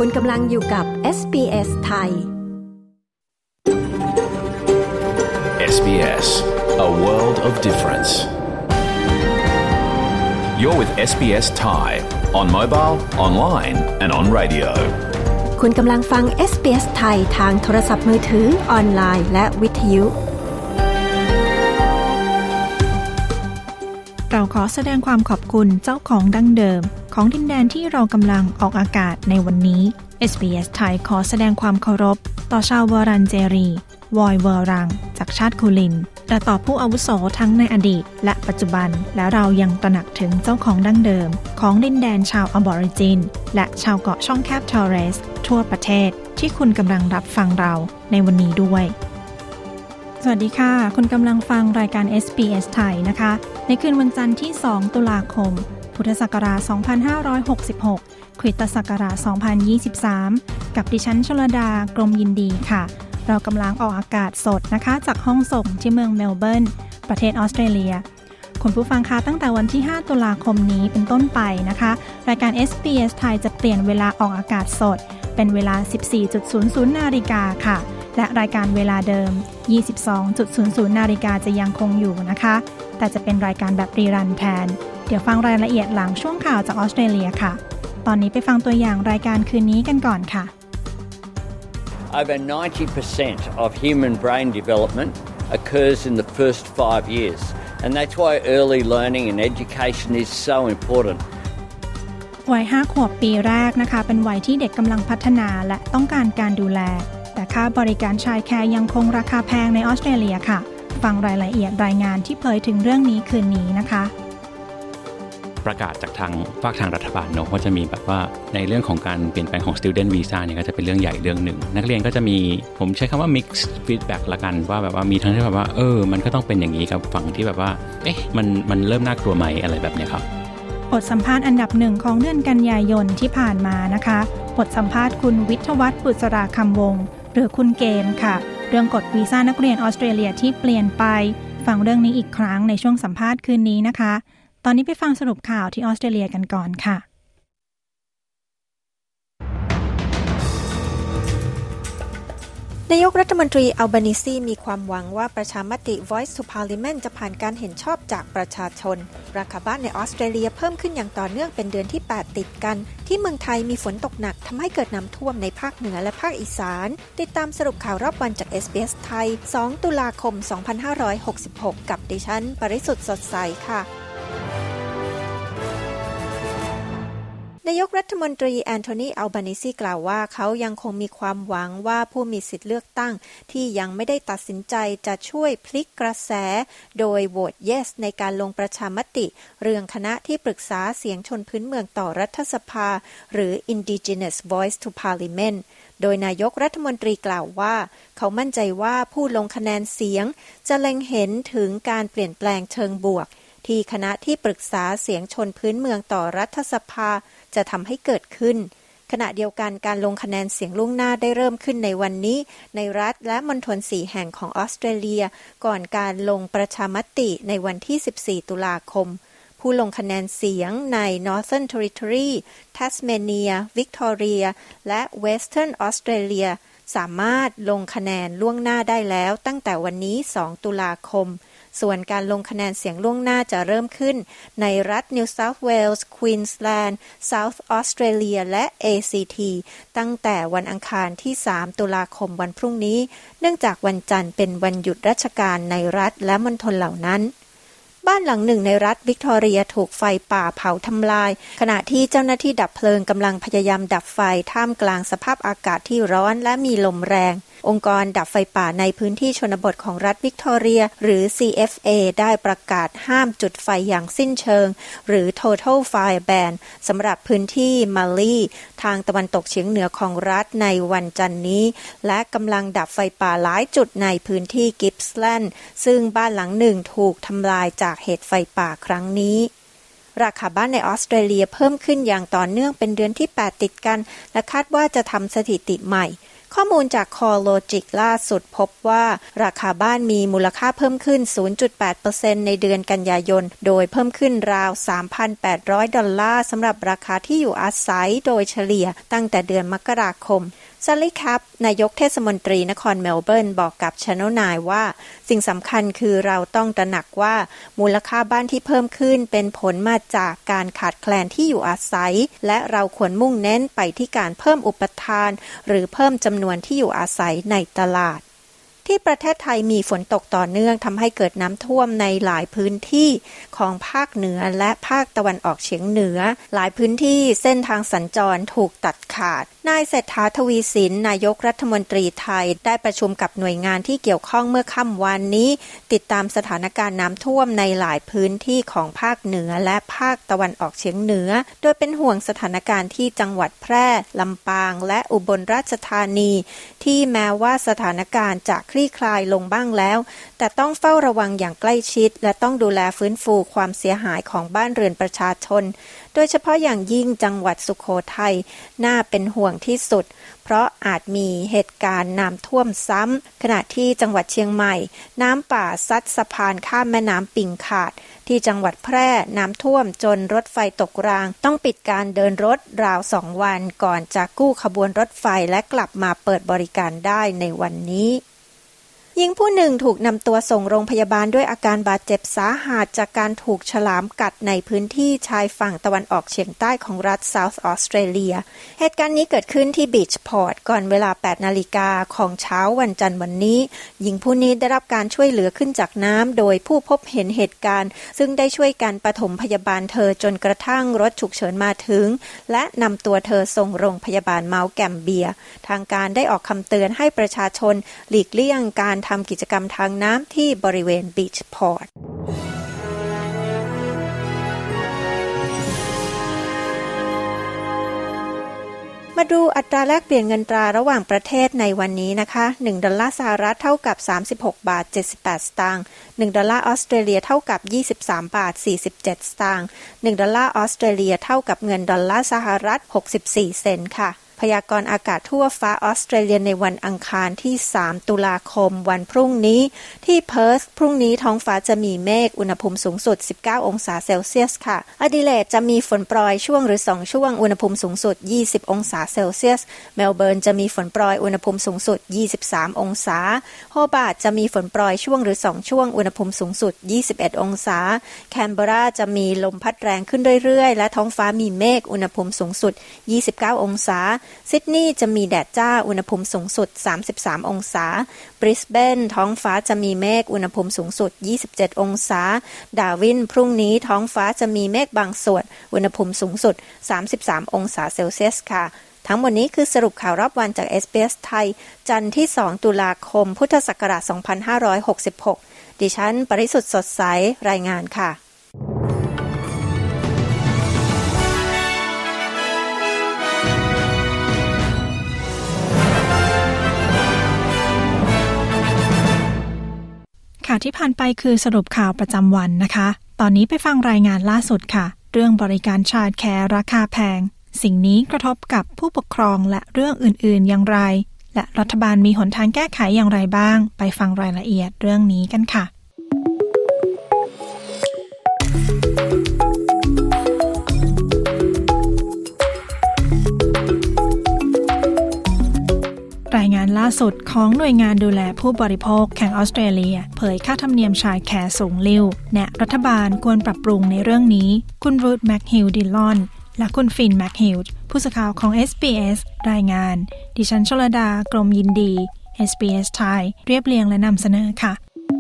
คุณกำลังอยู่กับ SBS ไทย SBS A world of difference. You're with SBS Thai on mobile, online and on radio. คุณกำลังฟัง SBS ไทยทางโทรศัพท์มือถือออนไลน์และวิทยุเราขอแสดงความขอบคุณเจ้าของดั้งเดิมของดินแดนที่เรากำลังออกอากาศในวันนี้ SBS ไทยขอแสดงความเคารพต่อชาววอรันเจรีวอยเวอรังจากชาติคูลินและต่อผู้อาวุโสทั้งในอดีตและปัจจุบันและเรายังตระหนักถึงเจ้าของดั้งเดิมของดินแดนชาวอบอริจินและชาวเกาะช่องแคบทอร์เรสทั่วประเทศที่คุณกำลังรับฟังเราในวันนี้ด้วยสวัสดีค่ะคุณกำลังฟังรายการ SBS ไทยนะคะในคืนวันจันทร์ที่2ตุลาคมพุทธศักราช2566คริสตศักราช2023กับดิฉันชลดากรมยินดีค่ะเรากำลังออกอากาศสดนะคะจากห้องส่งที่เมืองเมลเบิร์นประเทศออสเตรเลียคุณผู้ฟังคะตั้งแต่วันที่5ตุลาคมนี้เป็นต้นไปนะคะรายการ SBS ไทยจะเปลี่ยนเวลาออกอากาศสดเป็นเวลา 14.00 นาฬิกาค่ะและรายการเวลาเดิม 22.00 นาฬิกาจะยังคงอยู่นะคะแต่จะเป็นรายการแบบรีรันแทนเดี๋ยวฟังรายละเอียดหลังช่วงข่าวจากออสเตรเลียค่ะตอนนี้ไปฟังตัวอย่างรายการคืนนี้กันก่อนค่ะ Over 90% of human brain development occurs in the first 5 years and that's why early learning and education is so important วัย5 ขวบปีแรกนะคะเป็นวัยที่เด็กกำลังพัฒนาและต้องการการดูแลแต่ค่าบริการชายแคร์ยังคงราคาแพงในออสเตรเลียค่ะฟังรายละเอียดรายงานที่เผยถึงเรื่องนี้คืนนี้นะคะประกาศจากทางรัฐบาลเนาะว่าจะมีแบบว่าในเรื่องของการเปลี่ยนแปลงของ student visa เนี่ยก็จะเป็นเรื่องใหญ่เรื่องหนึ่งนักเรียนก็จะมีผมใช้คำว่า mixed feedback ละกันว่าแบบว่ามีทั้งที่แบบว่ามันก็ต้องเป็นอย่างนี้ครับฝั่งที่แบบว่ามันเริ่มน่ากลัวไหมอะไรแบบนี้ครับบทสัมภาษณ์อันดับหนึ่งของเดือนกันยายนที่ผ่านมานะคะบทสัมภาษณ์คุณวิทยวัฒน์บุษราคำวงศ์หรือคุณเกมค่ะเรื่องกฎวีซ่านักเรียนออสเตรเลียที่เปลี่ยนไปฟังเรื่องนี้อีกครั้งในช่วงสัมภาษณ์คืนนี้นะคะตอนนี้ไปฟังสรุปข่าวที่ออสเตรเลียกันก่อนค่ะนายกรัฐมนตรีอัลบานิซีมีความหวังว่าประชามติ Voice to Parliament จะผ่านการเห็นชอบจากประชาชนราคาบ้านในออสเตรเลียเพิ่มขึ้นอย่างต่อเนื่องเป็นเดือนที่8ติดกันที่เมืองไทยมีฝนตกหนักทำให้เกิดน้ำท่วมในภาคเหนือและภาคอีสานติดตามสรุปข่าวรอบวันจาก SBS ไทย2ตุลาคม2566กับดิฉันปริสุทธิ์สดใสค่ะนายกรัฐมนตรีแอนโทนี อัลบานิซีกล่าวว่าเขายังคงมีความหวังว่าผู้มีสิทธิเลือกตั้งที่ยังไม่ได้ตัดสินใจจะช่วยพลิกกระแสโดยโหวต yes ในการลงประชามติเรื่องคณะที่ปรึกษาเสียงชนพื้นเมืองต่อรัฐสภาหรือ Indigenous Voice to Parliament โดยนายกรัฐมนตรีกล่าวว่าเขามั่นใจว่าผู้ลงคะแนนเสียงจะเล็งเห็นถึงการเปลี่ยนแปลงเชิงบวกที่คณะที่ปรึกษาเสียงชนพื้นเมืองต่อรัฐสภาจะทำให้เกิดขึ้นขณะเดียวกันการลงคะแนนเสียงล่วงหน้าได้เริ่มขึ้นในวันนี้ในรัฐและมณฑล4แห่งของออสเตรเลียก่อนการลงประชามติในวันที่14ตุลาคมผู้ลงคะแนนเสียงใน Northern Territory Tasmania Victoria และ Western Australia สามารถลงคะแนนล่วงหน้าได้แล้วตั้งแต่วันนี้2ตุลาคมส่วนการลงคะแนนเสียงล่วงหน้าจะเริ่มขึ้นในรัฐ New South Wales, Queensland, South Australia และ ACT ตั้งแต่วันอังคารที่3ตุลาคมวันพรุ่งนี้เนื่องจากวันจันทร์เป็นวันหยุดราชการในรัฐและมณฑลเหล่านั้นบ้านหลังหนึ่งในรัฐวิกตอเรียถูกไฟป่าเผาทำลายขณะที่เจ้าหน้าที่ดับเพลิงกำลังพยายามดับไฟท่ามกลางสภาพอากาศที่ร้อนและมีลมแรงองค์กรดับไฟป่าในพื้นที่ชนบทของรัฐวิกตอเรียหรือ CFA ได้ประกาศห้ามจุดไฟอย่างสิ้นเชิงหรือ Total Fire Ban สำหรับพื้นที่มาลีทางตะวันตกเฉียงเหนือของรัฐในวันจันทร์นี้และกำลังดับไฟป่าหลายจุดในพื้นที่กิปส์แลนด์ซึ่งบ้านหลังหนึ่งถูกทำลายจากเหตุไฟป่าครั้งนี้ราคาบ้านในออสเตรเลียเพิ่มขึ้นอย่างต่อเนื่องเป็นเดือนที่8ติดกันและคาดว่าจะทำสถิติใหม่ข้อมูลจาก CoreLogic ล่าสุดพบว่าราคาบ้านมีมูลค่าเพิ่มขึ้น 0.8% ในเดือนกันยายนโดยเพิ่มขึ้นราว $3,800 สำหรับราคาที่อยู่อาศัยโดยเฉลี่ยตั้งแต่เดือนมกราคมซัลลี่คัพนายกเทศมนตรีนครเมลเบิร์นบอกกับ Channel 9 ว่าสิ่งสำคัญคือเราต้องตระหนักว่ามูลค่าบ้านที่เพิ่มขึ้นเป็นผลมาจากการขาดแคลนที่อยู่อาศัยและเราควรมุ่งเน้นไปที่การเพิ่มอุปทานหรือเพิ่มจำนวนที่อยู่อาศัยในตลาดที่ประเทศไทยมีฝนตกต่อเนื่องทำให้เกิดน้ำท่วมในหลายพื้นที่ของภาคเหนือและภาคตะวันออกเฉียงเหนือหลายพื้นที่เส้นทางสัญจรถูกตัดขาดนายเศรษฐา ทวีสินนายกรัฐมนตรีไทยได้ประชุมกับหน่วยงานที่เกี่ยวข้องเมื่อค่ำวานนี้ติดตามสถานการณ์น้ำท่วมในหลายพื้นที่ของภาคเหนือและภาคตะวันออกเฉียงเหนือโดยเป็นห่วงสถานการณ์ที่จังหวัดแพร่ลำปางและอุบลราชธานีที่แม้ว่าสถานการณ์จะคลี่คลายลงบ้างแล้วแต่ต้องเฝ้าระวังอย่างใกล้ชิดและต้องดูแลฟื้นฟูความเสียหายของบ้านเรือนประชาชนโดยเฉพาะอย่างยิ่งจังหวัดสุโขทัยน่าเป็นห่วงที่สุดเพราะอาจมีเหตุการณ์น้ำท่วมซ้ำขณะที่จังหวัดเชียงใหม่น้ำป่าซัดสะพานข้ามแม่น้ำปิ่งขาดที่จังหวัดแพร่น้ำท่วมจนรถไฟตกรางต้องปิดการเดินรถราว2 วันก่อนจะกู้ขบวนรถไฟและกลับมาเปิดบริการได้ในวันนี้หญิงผู้หนึ่งถูกนำตัวส่งโรงพยาบาลด้วยอาการบาดเจ็บสาหัสจากการถูกฉลามกัดในพื้นที่ชายฝั่งตะวันออกเฉียงใต้ของรัฐเซาท์ออสเตรเลียเหตุการณ์นี้เกิดขึ้นที่บีชพอร์ตก่อนเวลา 8 นาฬิกาของเช้าวันจันทร์วันนี้หญิงผู้นี้ได้รับการช่วยเหลือขึ้นจากน้ำโดยผู้พบเห็นเหตุการณ์ซึ่งได้ช่วยกันปฐมพยาบาลเธอจนกระทั่งรถฉุกเฉินมาถึงและนำตัวเธอส่งโรงพยาบาลเมาท์แกมเบียทางการได้ออกคำเตือนให้ประชาชนหลีกเลี่ยงการทำกิจกรรมทางน้ำที่บริเวณบีชพอร์ตมาดูอัตราแลกเปลี่ยนเงินตราระหว่างประเทศในวันนี้นะคะ1ดอลลาร์สหรัฐเท่ากับ36.78 บาท1ดอลลาร์ออสเตรเลียเท่ากับ23.47 บาท1ดอลลาร์ออสเตรเลียเท่ากับเงินดอลลาร์สหรัฐ64 เซนต์ค่ะพยากรณ์อากาศทั่วฟ้าออสเตรเลียในวันอังคารที่3 ตุลาคมวันพรุ่งนี้ที่เพิร์ธพรุ่งนี้ท้องฟ้าจะมีเมฆอุณหภูมิสูงสุด19 องศาเซลเซียสค่ะอดิเลดจะมีฝนโปรยช่วงหรือ2ช่วงอุณหภูมิสูงสุด20 องศาเซลเซียสเมลเบิร์นจะมีฝนโปรยอุณหภูมิสูงสุด23 องศาโฮบาร์ตจะมีฝนโปรยช่วงหรือ2ช่วงอุณหภูมิสูงสุด21 องศาแคนเบอราจะมีลมพัดแรงขึ้นเรื่อยๆและท้องฟ้ามีเมฆอุณหภูมิสูงสุด29 องศาซิดนีย์จะมีแดดจ้าอุณหภูมิสูงสุด33 องศาบริสเบนท้องฟ้าจะมีเมฆอุณหภูมิสูงสุด27 องศาดาร์วินพรุ่งนี้ท้องฟ้าจะมีเมฆบางส่วนอุณหภูมิสูงสุด33 องศาเซลเซียสค่ะทั้งหมดนี้คือสรุปข่าวรอบวันจาก SBS ไทยจันทร์ที่2 ตุลาคมพุทธศักราช2566ดิฉันปริสุทธิ์สดใสรายงานค่ะที่ผ่านไปคือสรุปข่าวประจำวันนะคะตอนนี้ไปฟังรายงานล่าสุดค่ะเรื่องบริการชาร์ดแคร์ราคาแพงสิ่งนี้กระทบกับผู้ปกครองและเรื่องอื่นๆอย่างไรและรัฐบาลมีหนทางแก้ไขอย่างไรบ้างไปฟังรายละเอียดเรื่องนี้กันค่ะรายงานล่าสุดของหน่วยงานดูแลผู้บริโภคแห่งออสเตรเลียเผยค่าธรรมเนียมชายแคร์สูงลิ่วแนะรัฐบาลควรปรับปรุงในเรื่องนี้คุณรูธแมคฮิลดิลอนและคุณฟินแมคฮิลผู้สื่อข่าวของ SBS รายงานดิฉันชลดากรมยินดี SBS ไทยเรียบเรียงและนำเสนอค่ะ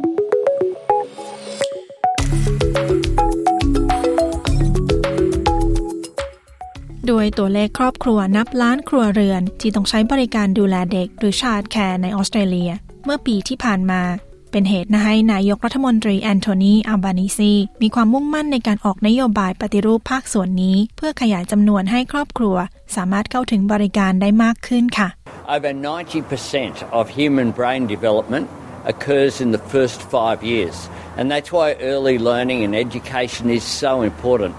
โดยตัวเลขครอบครัวนับล้านครัวเรือนที่ต้องใช้บริการดูแลเด็กหรือชาร์ดแคร์ในออสเตรเลียเมื่อปีที่ผ่านมาเป็นเหตุให้นายกรัฐมนตรีแอนโทนี อัลบานีซีมีความมุ่งมั่นในการออกนโยบายปฏิรูปภาคส่วนนี้เพื่อขยายจำนวนให้ครอบครัวสามารถเข้าถึงบริการได้มากขึ้นค่ะ Over 90% of human brain development occurs in the first 5 years and that's why early learning and education is so important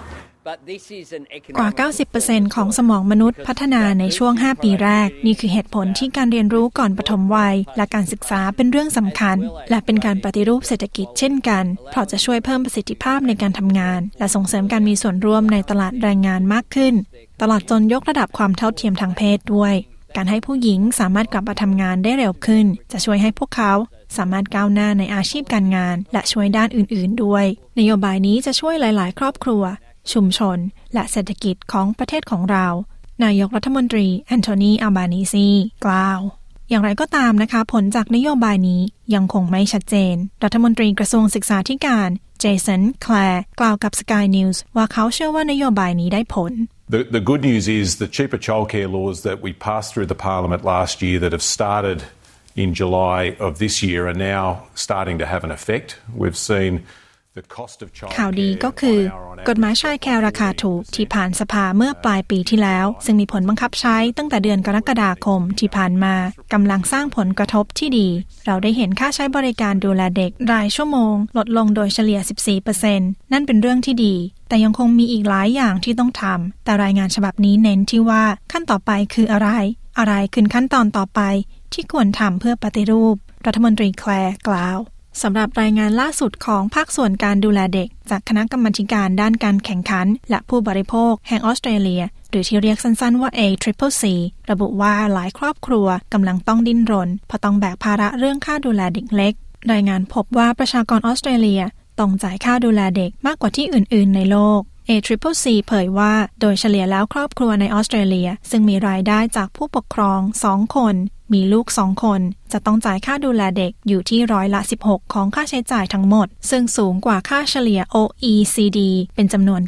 กว่า 90% ของสมองมนุษย์พัฒนาในช่วง 5 ปีแรกนี่คือเหตุผลที่การเรียนรู้ก่อนปฐมวัยและการศึกษาเป็นเรื่องสำคัญและเป็นการปฏิรูปเศรษฐกิจเช่นกันเพราะจะช่วยเพิ่มประสิทธิภาพในการทำงานและส่งเสริมการมีส่วนร่วมในตลาดแรงงานมากขึ้นตลอดจนยกระดับความเท่าเทียมทางเพศด้วยการให้ผู้หญิงสามารถกลับมาทำงานได้เร็วขึ้นจะช่วยให้พวกเขาสามารถก้าวหน้าในอาชีพการงานและช่วยด้านอื่นๆด้วยนโยบายนี้จะช่วยหลายๆครอบครัวชุมชนและเศรษฐกิจของประเทศของเรานายกรัฐมนตรีแอนโทนี อัลบานีซีกล่าวอย่างไรก็ตามนะคะผลจากนโยบายนี้ยังคงไม่ชัดเจนรัฐมนตรีกระทรวงศึกษาธิการเจสัน แคลร์กล่าวกับ Sky News ว่าเขาเชื่อว่านโยบายนี้ได้ผล The good news is the cheaper childcare laws that we passed through the Parliament last year that have started in July of this year are now starting to have an effect. We've seenข่าวดีก็คือกฎหมายชายแคร์ราคาถูกที่ผ่านสภาเมื่อปลายปีที่แล้วซึ่งมีผลบังคับใช้ตั้งแต่เดือนกรกฎาคมที่ผ่านมากำลังสร้างผลกระทบที่ดีเราได้เห็นค่าใช้บริการดูแลเด็กรายชั่วโมงลดลงโดยเฉลี่ย 14% นั่นเป็นเรื่องที่ดีแต่ยังคงมีอีกหลายอย่างที่ต้องทำแต่รายงานฉบับนี้เน้นที่ว่าขั้นต่อไปคืออะไรคือขั้นตอนต่อไปที่ควรทำเพื่อปฏิรูปรัฐมนตรีแคลร์กล่าวสำหรับรายงานล่าสุดของภาคส่วนการดูแลเด็กจากคณะกรรมาการด้านการแข่งขันและผู้บริโภคแห่งออสเตรเลียหรือที่เรียกสั้นๆว่า ACCC ระบุว่าหลายครอบครัวกำลังต้องดิ้นรนเพราะต้องแบกภาระเรื่องค่าดูแลเด็กเล็กรายงานพบว่าประชากรออสเตรเลียต้องจ่ายค่าดูแลเด็กมากกว่าที่อื่นๆในโลก ACCC เผยว่าโดยเฉลี่ยแล้วครอบครัวในออสเตรเลียซึ่งมีรายได้จากผู้ปกครอง2คนมีลูก2คนจะต้องจ่ายค่าดูแลเด็กอยู่ที่16%ของค่าใช้จ่ายทั้งหมดซึ่งสูงกว่าค่าเฉลี่ย OECD เป็นจำนวน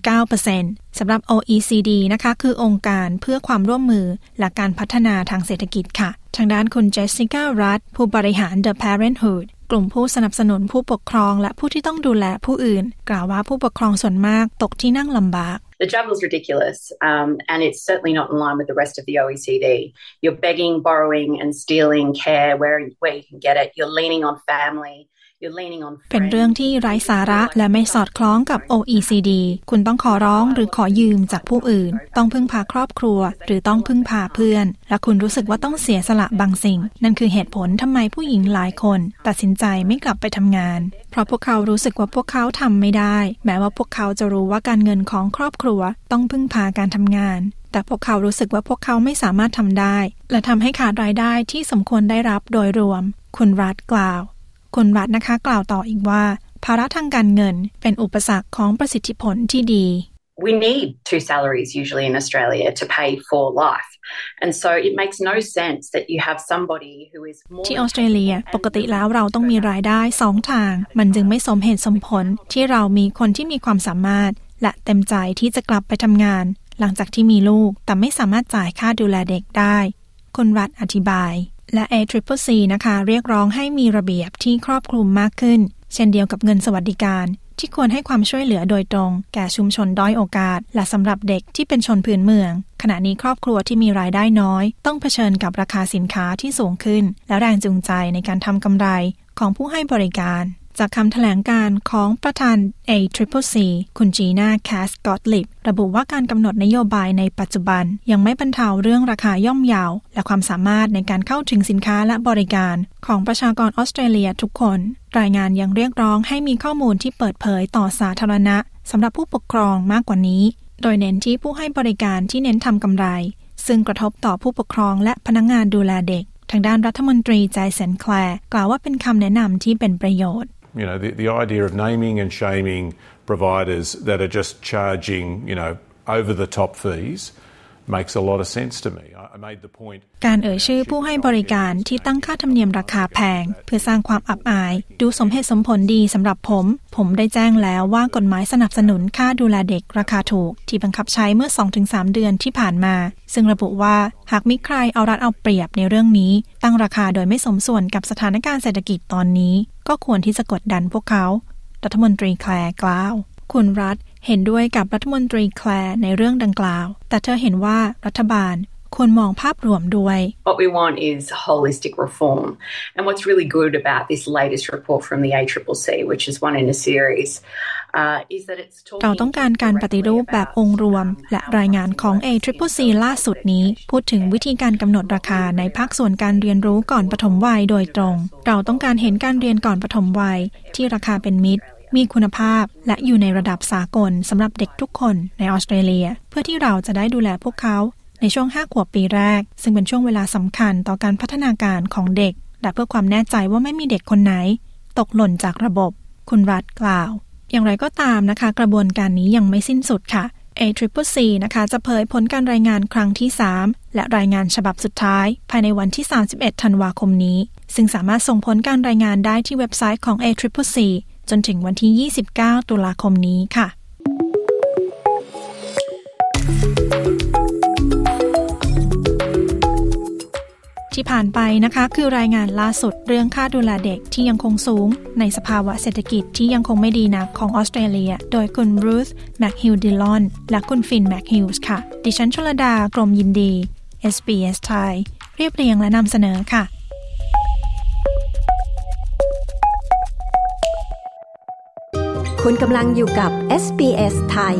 9% สำหรับ OECD นะคะคือองค์การเพื่อความร่วมมือและการพัฒนาทางเศรษฐกิจค่ะทางด้านคุณเจสสิก้า รัตน์ผู้บริหาร The Parenthood กลุ่มผู้สนับสนุนผู้ปกครองและผู้ที่ต้องดูแลผู้อื่นกล่าวว่าผู้ปกครองส่วนมากตกที่นั่งลำบาก The travel's ridiculous, and it's certainly not in line with the rest of the OECD. You're begging, borrowing, and stealing care where you can get it. You're leaning on family. เป็นเรื่องที่ไร้สาระและไม่สอดคล้องกับ OECD คุณต้องขอร้องหรือขอยืมจากผู้อื่นต้องพึ่งพาครอบครัวหรือต้องพึ่งพาเพื่อนและคุณรู้สึกว่าต้องเสียสละบางสิ่งนั่นคือเหตุผลทำไมผู้หญิงหลายคนตัดสินใจไม่กลับไปทำงานเพราะพวกเขารู้สึกว่าพวกเขาทำไม่ได้แม้ว่าพวกเขาจะรู้ว่าการเงินของครอบครัวต้องพึ่งพาการทำงานแต่พวกเขารู้สึกว่าพวกเขาไม่สามารถทำได้และทำให้ขาดรายได้ที่สมควรได้รับโดยรวมคุณรัฐกล่าวคุณรัฐนะคะกล่าวต่ออีกว่าภาระทางการเงินเป็นอุปสรรคของประสิทธิผลที่ดี We need 2 salaries usually in Australia to pay for life and so it makes no sense that you have somebody who is more ที่ออสเตรเลียปกติแล้วเราต้องมีรายได้2ทางมันจึงไม่สมเหตุสมผลที่เรามีคนที่มีความสามารถและเต็มใจที่จะกลับไปทำงานหลังจากที่มีลูกแต่ไม่สามารถจ่ายค่าดูแลเด็กได้คุณรัฐอธิบายและ ACCC นะคะเรียกร้องให้มีระเบียบที่ครอบคลุมมากขึ้นเช่นเดียวกับเงินสวัสดิการที่ควรให้ความช่วยเหลือโดยตรงแก่ชุมชนด้อยโอกาสและสำหรับเด็กที่เป็นชนพื้นเมืองขณะนี้ครอบครัวที่มีรายได้น้อยต้องเผชิญกับราคาสินค้าที่สูงขึ้นและแรงจูงใจในการทำกำไรของผู้ให้บริการจากคำแถลงการของประธาน ACCC คุณจีน่า แคสกอตลิประบุว่าการกำหนดนโยบายในปัจจุบันยังไม่บรรเทาเรื่องราคาย่อมเยาและความสามารถในการเข้าถึงสินค้าและบริการของประชากรออสเตรเลียทุกคนรายงานยังเรียกร้องให้มีข้อมูลที่เปิดเผยต่อสาธารณะสำหรับผู้ปกครองมากกว่านี้โดยเน้นที่ผู้ให้บริการที่เน้นทำกำไรซึ่งกระทบต่อผู้ปกครองและพนักงานดูแลเด็กทางด้านรัฐมนตรีเจสัน แคลร์กล่าวว่าเป็นคำแนะนำที่เป็นประโยชน์ You know, the idea of naming and shaming providers that are just charging, over-the-top fees makes a lot of sense to me. I made the point. การเอ่ยชื่อผู้ให้บริการที่ตั้งค่าธรรมเนียมราคาแพงเพื่อสร้างความอับอายดูสมเหตุสมผลดีสำหรับผมได้แจ้งแล้วว่ากฎหมายสนับสนุนค่าดูแลเด็กราคาถูกที่บังคับใช้เมื่อ 2-3 เดือนที่ผ่านมาซึ่งระบุว่าหากมีใครเอารัดเอาเปรียบในเรื่องนี้ตั้งราคาโดยไม่สมส่วนกับสถานการณ์เศรษฐกิจตอนนี้ก็ควรที่จะกดดันพวกเขารัฐมนตรีแคลร์กล่าวคุณรัฐเห็นด้วยกับรัฐมนตรีแคลร์ในเรื่องดังกล่าวแต่เธอเห็นว่ารัฐบาลควรมองภาพรวมด้วย What we want is holistic reform. And what's really good about this latest report from the ACCC, which is one in a series, is that it's talking เราต้องการการปฏิรูปแบบองค์รวมและรายงานของ ACCC ล่าสุดนี้พูดถึงวิธีการกำหนดราคาในภาคส่วนการเรียนรู้ก่อนปฐมวัยโดยตรงเราต้องการเห็นการเรียนก่อนปฐมวัยที่ราคาเป็นมิตรมีคุณภาพและอยู่ในระดับสากลสำหรับเด็กทุกคนในออสเตรเลียเพื่อที่เราจะได้ดูแลพวกเขาในช่วง5 ขวบปีแรกซึ่งเป็นช่วงเวลาสำคัญต่อการพัฒนาการของเด็กและเพื่อความแน่ใจว่าไม่มีเด็กคนไหนตกหล่นจากระบบคุณรัฐกล่าวอย่างไรก็ตามนะคะกระบวนการนี้ยังไม่สิ้นสุดค่ะ ACCC นะคะจะเผยผลการรายงานครั้งที่3และรายงานฉบับสุดท้ายภายในวันที่31ธันวาคมนี้ซึ่งสามารถส่งผลการรายงานได้ที่เว็บไซต์ของ ACCC จนถึงวันที่29ตุลาคมนี้ค่ะที่ผ่านไปนะคะคือรายงานล่าสุดเรื่องค่าดูแลเด็กที่ยังคงสูงในสภาวะเศรษฐกิจที่ยังคงไม่ดีนักของออสเตรเลียโดยคุณรูธแมคฮิลดิลอนและคุณฟินแมคฮิลส์ค่ะดิฉันชลดากรมยินดี SBS ไทยเรียบเรียงและนำเสนอค่ะคุณกำลังอยู่กับ SBS ไทย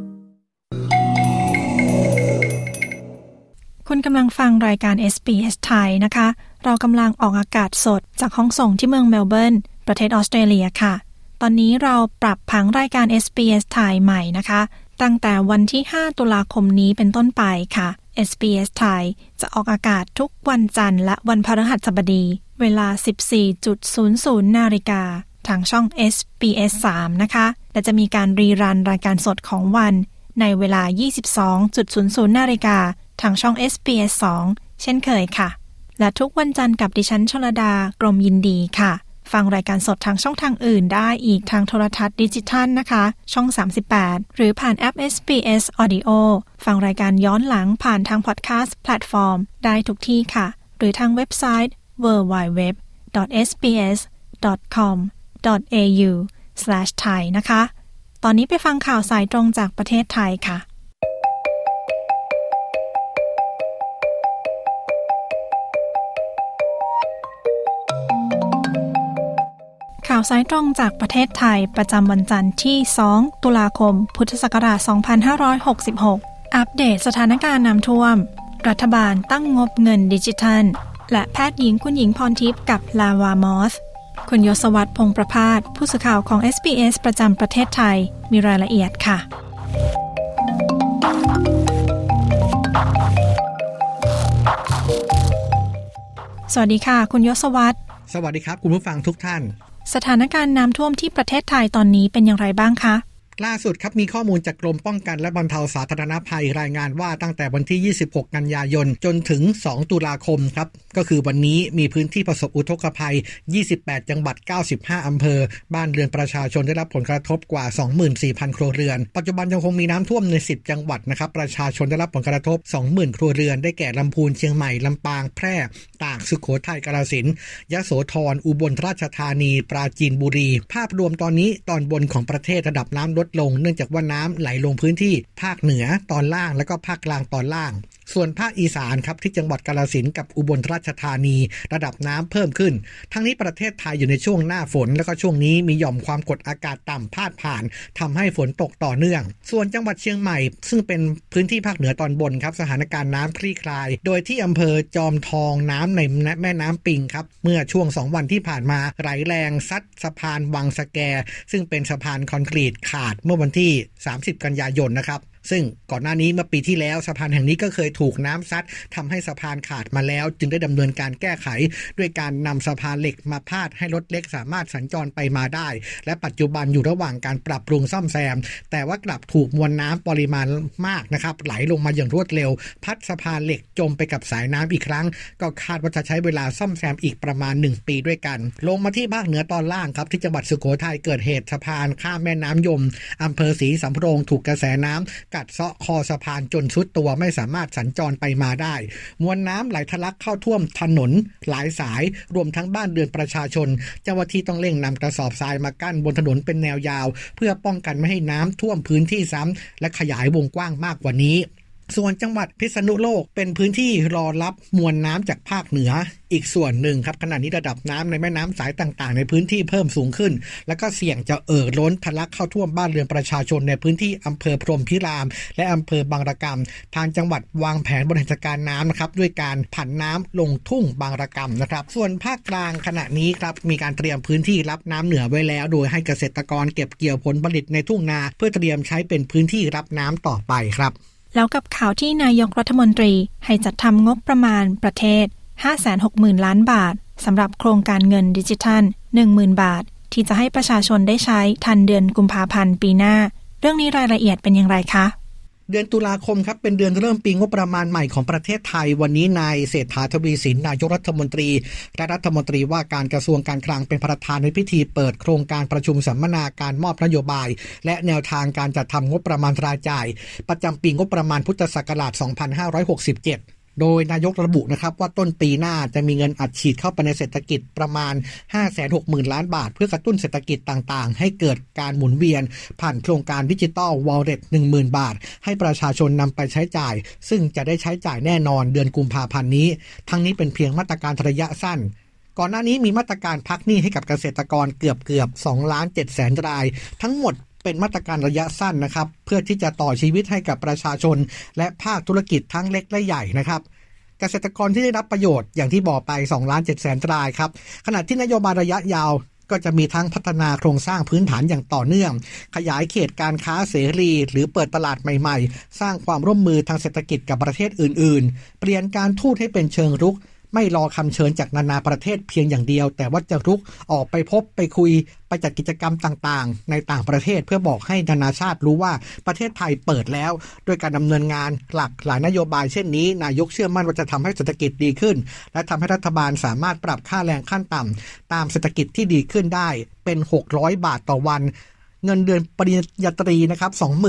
คุณกำลังฟังรายการ SBS ไทยนะคะเรากำลังออกอากาศสดจากห้องส่งที่เมืองเมลเบิร์นประเทศออสเตรเลียค่ะตอนนี้เราปรับผังรายการ SBS ไทยใหม่นะคะตั้งแต่วันที่5ตุลาคมนี้เป็นต้นไปค่ะ SBS ไทยจะออกอากาศทุกวันจันทร์และวันพฤหัสบดีเวลา 14:00 น.ทางช่อง SBS 3นะคะและจะมีการรีรันรายการสดของวันในเวลา 22:00 น.ทางช่อง SBS 2 เช่นเคยค่ะและทุกวันจันทร์กับดิฉันชลดากรมยินดีค่ะฟังรายการสดทางช่องทางอื่นได้อีกทางโทรทัศน์ดิจิทัลนะคะช่อง38หรือผ่านแอป SBS Audio ฟังรายการย้อนหลังผ่านทางพอดแคสต์แพลตฟอร์มได้ทุกที่ค่ะหรือทางเว็บไซต์ www.sbs.com.au/thai นะคะตอนนี้ไปฟังข่าวสายตรงจากประเทศไทยค่ะข่าวสายตรงจากประเทศไทยประจำวันจันทร์ที่2ตุลาคมพุทธศักราช2566อัปเดตสถานการณ์น้ำท่วมรัฐบาลตั้งงบเงินดิจิทัลและแพทย์หญิงคุณหญิงพรทิพย์กับลาวามอสคุณยศวัฒน์พงษ์ประภาสผู้สื่อข่าวของ SBS ประจำประเทศไทยมีรายละเอียดค่ะสวัสดีค่ะคุณยศวัฒน์สวัสดีครับคุณผู้ฟังทุกท่านสถานการณ์น้ำท่วมที่ประเทศไทยตอนนี้เป็นอย่างไรบ้างคะล่าสุดครับมีข้อมูลจากกรมป้องกันและบรรเทาสาธารณภัยรายงานว่าตั้งแต่วันที่26กันยายนจนถึง2ตุลาคมครับก็คือวันนี้มีพื้นที่ประสบอุทกภัย28จังหวัด95อำเภอบ้านเรือนประชาชนได้รับผลกระทบกว่า 24,000 ครัวเรือนปัจจุบันยังคงมีน้ำท่วมใน10จังหวัดนะครับประชาชนได้รับผลกระทบ 20,000 ครัวเรือนได้แก่ลำพูนเชียงใหม่ลำปางแพร่ตากสุโขทัยกาฬสินธุ์ยโสธรอุบลราชธานีปราจีนบุรีภาพรวมตอนนี้ตอนบนของประเทศระดับน้ำลดลงเนื่องจากว่าน้ำไหลลงพื้นที่ภาคเหนือตอนล่างและก็ภาคกลางตอนล่างส่วนภาคอีสานครับที่จังหวัดกาฬสินธุ์กับอุบลราชธานีระดับน้ำเพิ่มขึ้นทั้งนี้ประเทศไทยอยู่ในช่วงหน้าฝนแล้วก็ช่วงนี้มีหย่อมความกดอากาศต่ำพาดผ่านทำให้ฝนตกต่อเนื่องส่วนจังหวัดเชียงใหม่ซึ่งเป็นพื้นที่ภาคเหนือตอนบนครับสถานการณ์น้ำคลี่คลายโดยที่อำเภอจอมทองน้ำในแม่น้ำปิงครับเมื่อช่วง2วันที่ผ่านมาไหลแรงซัดสะพานวังสะแกซึ่งเป็นสะพานคอนกรีตขาดเมื่อวันที่30กันยายนนะครับซึ่งก่อนหน้านี้เมื่อปีที่แล้วสะพานแห่งนี้ก็เคยถูกน้ำซัดทำให้สะพานขาดมาแล้วจึงได้ดำเนินการแก้ไขด้วยการนำสะพานเหล็กมาพาดให้รถเล็กสามารถสัญจรไปมาได้และปัจจุบันอยู่ระหว่างการปรับปรุงซ่อมแซมแต่ว่ากลับถูกมวลน้ำปริมาณมากนะครับไหลลงมาอย่างรวดเร็วพัดสะพานเหล็กจมไปกับสายน้ำอีกครั้งก็คาดว่าจะใช้เวลาซ่อมแซมอีกประมาณ1ปีด้วยกันลงมาที่ภาคเหนือตอนล่างครับที่จังหวัดสุโขทัยเกิดเหตุสะพานข้ามแม่น้ำยมอำเภอศรีสำโรงถูกกระแสน้ำกัดเซาะคอสะพานจนสุดตัวไม่สามารถสัญจรไปมาได้มวลน้ำไหลทะลักเข้าท่วมถนนหลายสายรวมทั้งบ้านเรือนประชาชนเจ้าหน้าที่ต้องเร่งนำกระสอบทรายมากั้นบนถนนเป็นแนวยาวเพื่อป้องกันไม่ให้น้ำท่วมพื้นที่ซ้ำและขยายวงกว้างมากกว่านี้ส่วนจังหวัดพิษณุโลกเป็นพื้นที่รอรับมวลน้ำจากภาคเหนืออีกส่วนหนึ่งครับขณะนี้ระดับน้ำในแม่น้ำสายต่างๆในพื้นที่เพิ่มสูงขึ้นแล้วก็เสี่ยงจะล้นทะลักเข้าท่วมบ้านเรือนประชาชนในพื้นที่อำเภอพรหมพิรามและอำเภอบางระกำทางจังหวัดวางแผนบริหารจัดการน้ำนะครับด้วยการผันน้ำลงทุ่งบางระกำนะครับส่วนภาคกลางขณะนี้ครับมีการเตรียมพื้นที่รับน้ำเหนือไว้แล้วโดยให้เกษตรกรเก็บเกี่ยวผลผลิตในทุ่งนาเพื่อเตรียมใช้เป็นพื้นที่รับน้ำต่อไปครับแล้วกับข่าวที่นายกรัฐมนตรีให้จัดทำงบประมาณประเทศ 560,000 ล้านบาทสำหรับโครงการเงินดิจิทัล 10,000 บาทที่จะให้ประชาชนได้ใช้ทันเดือนกุมภาพันธ์ปีหน้าเรื่องนี้รายละเอียดเป็นอย่างไรคะเดือนตุลาคมครับเป็นเดือนเริ่มปีงบประมาณใหม่ของประเทศไทยวันนี้นายเศรษฐาทวีสินนายกรัฐมนตรีและรัฐมนตรีว่าการกระทรวงการคลังเป็นประธานในพิธีเปิดโครงการประชุมสัมมนาการมอบนโยบายและแนวทางการจัดทำงบประมาณรายจ่ายประจำปีงบประมาณพุทธศักราช 2567โดยนายกระบุนะครับว่าต้นปีหน้าจะมีเงินอัดฉีดเข้าไปในเศรษฐกิจประมาณ 560,000 ล้านบาทเพื่อกระตุ้นเศรษฐกิจต่างๆให้เกิดการหมุนเวียนผ่านโครงการดิจิทัล Wallet 10,000 บาทให้ประชาชนนำไปใช้จ่ายซึ่งจะได้ใช้จ่ายแน่นอนเดือนกุมภาพันธ์นี้ทั้งนี้เป็นเพียงมาตรการระยะสั้นก่อนหน้านี้มีมาตรการพักหนี้ให้กับเกษตรกรเกือบ2,700,000 รายทั้งหมดเป็นมาตรการระยะสั้นนะครับเพื่อที่จะต่อชีวิตให้กับประชาชนและภาคธุรกิจทั้งเล็กและใหญ่นะครับเกษตรกรที่ได้รับประโยชน์อย่างที่บอกไป 2,700,000 รายครับขณะที่นโยบายระยะยาวก็จะมีทั้งพัฒนาโครงสร้างพื้นฐานอย่างต่อเนื่องขยายเขตการค้าเสรีหรือเปิดตลาดใหม่ๆสร้างความร่วมมือทางเศรษฐกิจกับประเทศอื่นๆเปลี่ยนการทูตให้เป็นเชิงรุกไม่รอคำเชิญจากนานาประเทศเพียงอย่างเดียวแต่ว่าจะรุกออกไปพบไปคุยไปจัดกิจกรรมต่างๆในต่างประเทศเพื่อบอกให้นานาชาติรู้ว่าประเทศไทยเปิดแล้วโดยการดำเนินงานหลากหลายนโยบายเช่นนี้นายกเชื่อมั่นว่าจะทำให้เศรษฐกิจดีขึ้นและทำให้รัฐบาลสามารถปรับค่าแรงขั้นต่ำตามเศรษฐกิจที่ดีขึ้นได้เป็น600 บาทต่อวันเงินเดือนปริญญาตรีนะครับ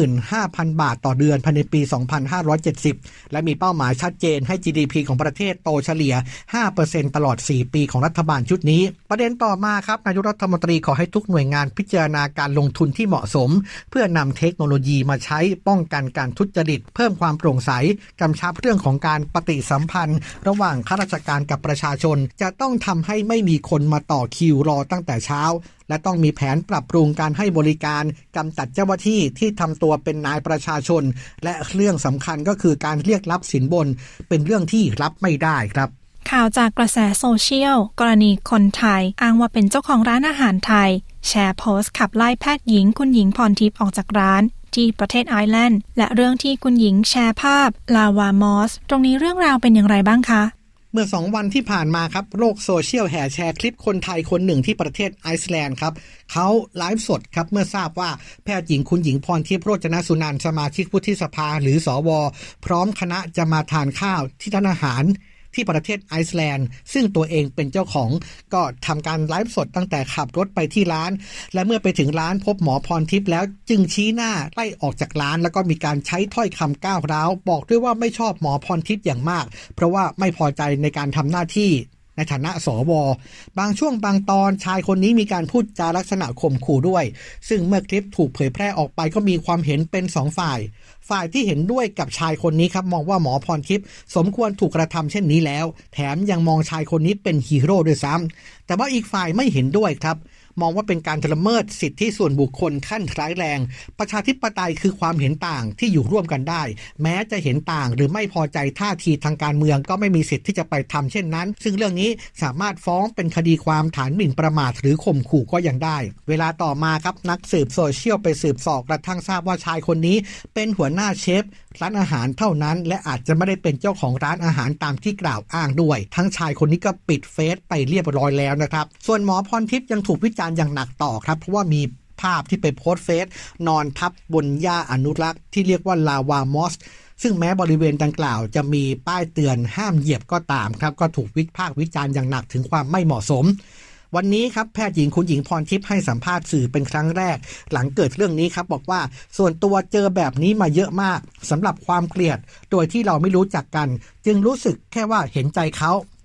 25,000 บาทต่อเดือนภายในปี 2570 และมีเป้าหมายชัดเจนให้ GDP ของประเทศโตเฉลี่ย 5% ตลอด 4 ปีของรัฐบาลชุดนี้ประเด็นต่อมาครับนายกรัฐมนตรีขอให้ทุกหน่วยงานพิจารณาการลงทุนที่เหมาะสมเพื่อนำเทคโนโลยีมาใช้ป้องกันการทุจริตเพิ่มความโปร่งใสกำชับเรื่องของการปฏิสัมพันธ์ระหว่างข้าราชการกับประชาชนจะต้องทำให้ไม่มีคนมาต่อคิวรอตั้งแต่เช้าและต้องมีแผนปรับปรุงการให้บริการกำจัดเจ้าหน้าที่ที่ทำตัวเป็นนายประชาชนและเรื่องสำคัญก็คือการเรียกรับสินบนเป็นเรื่องที่รับไม่ได้ครับข่าวจากกระแสโซเชียลกรณีคนไทยอ้างว่าเป็นเจ้าของร้านอาหารไทยแชร์โพสต์ขับไล่แพทย์หญิงคุณหญิงพรทิพย์ออกจากร้านที่ประเทศไอร์แลนด์และเรื่องที่คุณหญิงแชร์ภาพลาวามอสตรงนี้เรื่องราวเป็นอย่างไรบ้างคะเมื่อ2 วันที่ผ่านมาครับโลกโซเชียลแห่แชร์คลิปคนไทยคนหนึ่งที่ประเทศไอซ์แลนด์ครับเขาไลฟ์สดครับเมื่อทราบว่าแพทย์หญิงคุณหญิงพรทิพย์โรจนสุนันท์สมาชิกวุฒิสภาหรือสวพร้อมคณะจะมาทานข้าวที่ร้านอาหารที่ประเทศไอซ์แลนด์ซึ่งตัวเองเป็นเจ้าของก็ทำการไลฟ์สดตั้งแต่ขับรถไปที่ร้านและเมื่อไปถึงร้านพบหมอพรทิพย์แล้วจึงชี้หน้าไล่ออกจากร้านแล้วก็มีการใช้ถ้อยคำก้าวร้าวบอกด้วยว่าไม่ชอบหมอพรทิพย์อย่างมากเพราะว่าไม่พอใจในการทำหน้าที่ในฐานะสวบางช่วงบางตอนชายคนนี้มีการพูดจาลักษณะข่มขู่ด้วยซึ่งเมื่อคลิปถูกเผยแพร่ออกไปก็มีความเห็นเป็น2 ฝ่ายที่เห็นด้วยกับชายคนนี้ครับมองว่าหมอพรทิพย์สมควรถูกกระทำเช่นนี้แล้วแถมยังมองชายคนนี้เป็นฮีโร่ด้วยซ้ำแต่ว่าอีกฝ่ายไม่เห็นด้วยครับมองว่าเป็นการละเมิดสิทธิส่วนบุคคลขั้นร้ายแรงประชาธิปไตยคือความเห็นต่างที่อยู่ร่วมกันได้แม้จะเห็นต่างหรือไม่พอใจท่าทีทางการเมืองก็ไม่มีสิทธิ์ที่จะไปทำเช่นนั้นซึ่งเรื่องนี้สามารถฟ้องเป็นคดีความฐานหมิ่นประมาทหรือข่มขู่ก็ยังได้เวลาต่อมาครับนักสืบโซเชียลไปสืบสอบกระทั่งทราบว่าชายคนนี้เป็นหัวหน้าเชฟร้านอาหารเท่านั้นและอาจจะไม่ได้เป็นเจ้าของร้านอาหารตามที่กล่าวอ้างด้วยทั้งชายคนนี้ก็ปิดเฟซไปเรียบร้อยแล้วนะครับส่วนหมอพรทิพย์ยังถูกวิจารณ์อย่างหนักต่อครับเพราะว่ามีภาพที่ไปโพสต์เฟซนอนทับบนหญ้าอนุรักษ์ที่เรียกว่าลาวามอสซึ่งแม้บริเวณดังกล่าวจะมีป้ายเตือนห้ามเหยียบก็ตามครับก็ถูกวิพากษ์วิจารณ์อย่างหนักถึงความไม่เหมาะสมวันนี้ครับแพทย์หญิงคุณหญิงพรทิพย์ให้สัมภาษณ์สื่อเป็นครั้งแรกหลังเกิดเรื่องนี้ครับบอกว่าส่วนตัวเจอแบบนี้มาเยอะมากสำหรับความเกลียดโดยที่เราไม่รู้จักกันจึงรู้สึกแค่ว่าเห็นใจเขา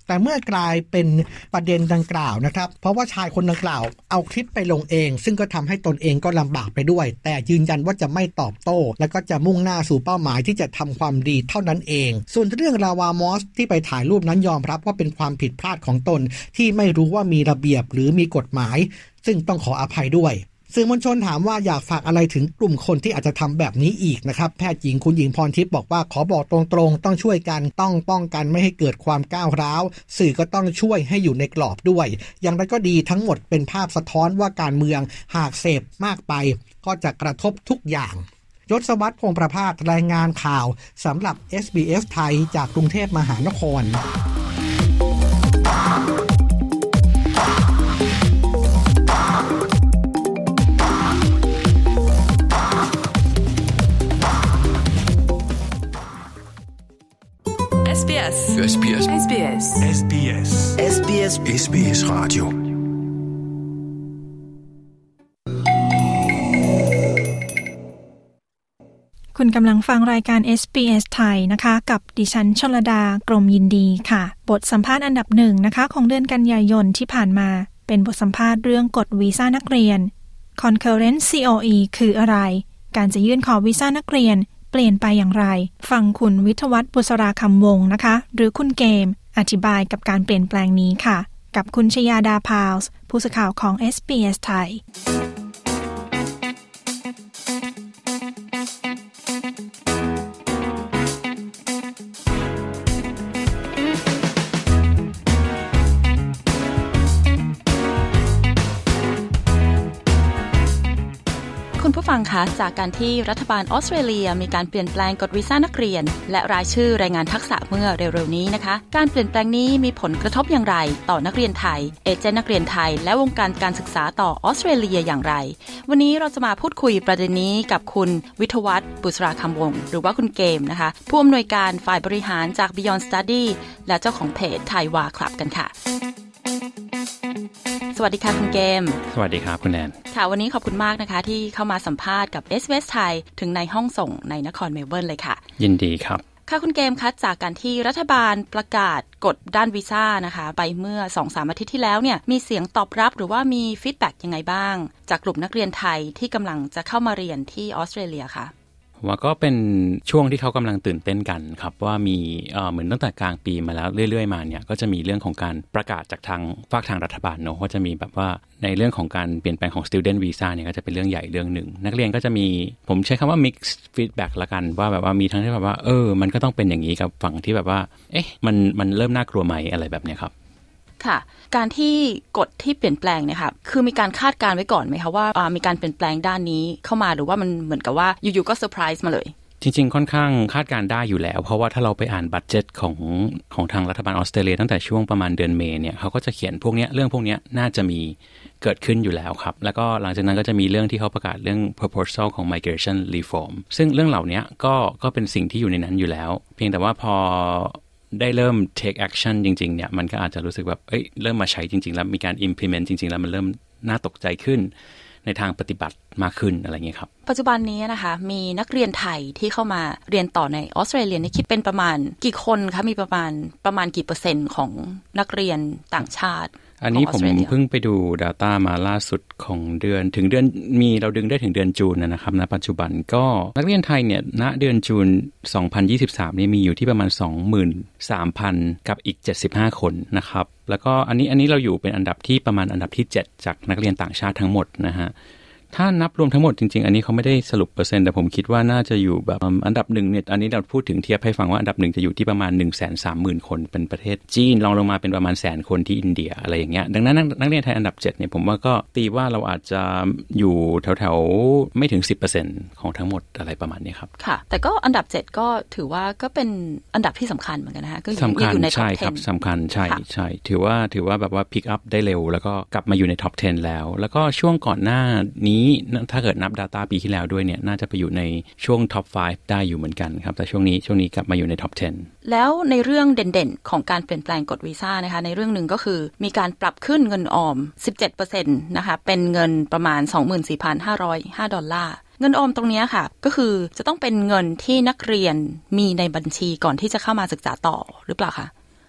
แต่เมื่อกลายเป็นประเด็นดังกล่าวนะครับเพราะว่าชายคนดังกล่าวเอาคลิปไปลงเองซึ่งก็ทำให้ตนเองก็ลำบากไปด้วยแต่ยืนยันว่าจะไม่ตอบโต้และก็จะมุ่งหน้าสู่เป้าหมายที่จะทำความดีเท่านั้นเองส่วนเรื่องลาวามอสที่ไปถ่ายรูปนั้นยอมรับว่าเป็นความผิดพลาดของตนที่ไม่รู้ว่ามีระเบียบหรือมีกฎหมายซึ่งต้องขออภัยด้วยสื่อมวลชนถามว่าอยากฝากอะไรถึงกลุ่มคนที่อาจจะทำแบบนี้อีกนะครับแพทย์หญิงคุณหญิงพรทิพย์บอกว่าขอบอกตรงๆต้องช่วยกันต้องป้องกันไม่ให้เกิดความก้าวร้าวสื่อก็ต้องช่วยให้อยู่ในกรอบด้วยอย่างไรก็ดีทั้งหมดเป็นภาพสะท้อนว่าการเมืองหากเสพมากไปก็จะกระทบทุกอย่างยศวัฒน์พงษ์ประภาสรายงานข่าวสำหรับ SBS ไทยจากกรุงเทพมหานคร SBS SBS SBS SBS SBS SBS Radio คุณกำลังฟังรายการ SBS ไทยนะคะกับดิฉันชลดากรมยินดีค่ะบทสัมภาษณ์อันดับหนึ่งนะคะของเดือนกันยายนที่ผ่านมาเป็นบทสัมภาษณ์เรื่องกฎวีซ่านักเรียน Concurrent COE คืออะไรการจะยื่นขอวีซ่านักเรียนเปลี่ยนไปอย่างไรฟังคุณวิทยวัฒน์บุษราคำวงศ์นะคะหรือคุณเกมอธิบายกับการเปลี่ยนแปลงนี้ค่ะกับคุณชยาดาพาวส์ผู้สื่อข่าวของ SBS ไทยคุณผู้ฟังคะจากการที่รัฐบาลออสเตรเลียมีการเปลี่ยนแปลงกฎวีซ่านักเรียนและรายชื่อแรงงานทักษะเมื่อเร็วๆนี้นะคะการเปลี่ยนแปลงนี้มีผลกระทบอย่างไรต่อนักเรียนไทยเอเจนต์นักเรียนไทยและวงการการศึกษาต่อออสเตรเลียอย่างไรวันนี้เราจะมาพูดคุยประเด็นนี้กับคุณวิทยวัฒน์บุษราคำวงศ์หรือว่าคุณเกมนะคะผู้อำนวยการฝ่ายบริหารจาก Beyond Study และเจ้าของเพจไทยวาคลับกันค่ะสวัสดีค่ะคุณเกมสวัสดีครับคุณแนนค่ะวันนี้ขอบคุณมากนะคะที่เข้ามาสัมภาษณ์กับ SBS ไทยถึงในห้องส่งในนครเมลเบิร์นเลยค่ะยินดีครับค่ะคุณเกมคะจากการที่รัฐบาลประกาศกฎด้านวีซ่านะคะไปเมื่อ 2-3 อาทิตย์ที่แล้วเนี่ยมีเสียงตอบรับหรือว่ามีฟีดแบ็กยังไงบ้างจากกลุ่มนักเรียนไทยที่กำลังจะเข้ามาเรียนที่ออสเตรเลียค่ะว่าก็เป็นช่วงที่เขากำลังตื่นเต้นกันครับว่ามีเหมือนตั้งแต่กลางปีมาแล้วเรื่อยๆมาเนี่ยก็จะมีเรื่องของการประกาศจากทางฝากทางรัฐบาลเนาะว่าจะมีแบบว่าในเรื่องของการเปลี่ยนแปลงของ student visa เนี่ยก็จะเป็นเรื่องใหญ่เรื่องหนึ่งนักเรียนก็จะมีผมใช้คำว่า mixed feedback ละกันว่าแบบว่ามีทั้งที่แบบว่ามันก็ต้องเป็นอย่างนี้กับฝั่งที่แบบว่ามันเริ่มน่ากลัวไหมอะไรแบบเนี้ยครับค่ะการที่กฎที่เปลี่ยนแปลงเนี่ยค่ะคือมีการคาดการไว้ก่อนไหมคะว่ามีการเปลี่ยนแปลงด้านนี้เข้ามาหรือว่ามันเหมือนกับว่าอยู่ๆก็เซอร์ไพรส์มาเลยจริงๆค่อนข้างคาดการได้อยู่แล้วเพราะว่าถ้าเราไปอ่านบัดเจ็ตของทางรัฐบาลออสเตรเลียตั้งแต่ช่วงประมาณเดือนเมษเนี่ยเขาก็จะเขียนพวกนี้เรื่องพวกนี้น่าจะมีเกิดขึ้นอยู่แล้วครับแล้วก็หลังจากนั้นก็จะมีเรื่องที่เขาประกาศเรื่อง proposal ของ migration reform ซึ่งเรื่องเหล่านี้ก็เป็นสิ่งที่อยู่ในนั้นอยู่แล้วเพียงแต่ว่าพอได้เริ่ม take action จริงๆเนี่ยมันก็อาจจะรู้สึกแบบเริ่มมาใช้จริงๆแล้วมีการ implement จริงๆแล้วมันเริ่มน่าตกใจขึ้นในทางปฏิบัติมากขึ้นอะไรเงี้ยครับปัจจุบันนี้นะคะมีนักเรียนไทยที่เข้ามาเรียนต่อในออสเตรเลียนี่คิดเป็นประมาณกี่คนคะมีประมาณกี่เปอร์เซ็นต์ของนักเรียนต่างชาติอันนี้ผมเพิ่งไปดู data มาล่าสุดของเดือนถึงเดือนเราดึงได้ถึงเดือนจูนนะครับณปัจจุบันก็นักเรียนไทยเนี่ยณเดือนจูน2023นี่มีอยู่ที่ประมาณ 23,000 กับอีก75คนนะครับแล้วก็อันนี้เราอยู่เป็นอันดับที่ประมาณอันดับที่7จากนักเรียนต่างชาติทั้งหมดนะฮะถ้านับรวมทั้งหมดจริงๆอันนี้เขาไม่ได้สรุปเปอร์เซ็นต์แต่ผมคิดว่าน่าจะอยู่แบบอันดับ1เนี่ยอันนี้เราพูดถึงเทียบให้ฟังว่าอันดับ1จะอยู่ที่ประมาณ 130,000 คนเป็นประเทศจีนรองลงมาเป็นประมาณ100,000 คนที่อินเดียอะไรอย่างเงี้ยดังนั้นนักเรียนไทยอันดับ7เนี่ยผมว่าก็ตีว่าเราอาจจะอยู่แถวๆไม่ถึง 10% ของทั้งหมดอะไรประมาณนี้ครับค่ะแต่ก็อันดับ7ก็ถือว่าก็เป็นอันดับที่สำคัญเหมือนกันนะคะก็อยู่ในท็อป 10 ใช่ครับสำคัญใช่ถือว่าแบบว่าพิกอัพได้เร็วแล้วก็กลับมาอยู่ในท็อป 10 แล้วก็ช่วงก่อนหน้านี้ถ้าเกิดนับ data ปีที่แล้วด้วยเนี่ยน่าจะไปอยู่ในช่วง top 5 ได้อยู่เหมือนกันครับแต่ช่วงนี้กลับมาอยู่ใน top 10 แล้วในเรื่องเด่นๆของการเปลี่ยนแปลงกฎวีซ่านะคะในเรื่องหนึ่งก็คือมีการปรับขึ้นเงินออม 17% นะคะเป็นเงินประมาณ 24,505 ดอลลาร์เงินออมตรงนี้ค่ะก็คือจะต้องเป็นเงินที่นักเรียนมีในบัญชีก่อนที่จะเข้ามาศึกษาต่อหรือเปล่าคะ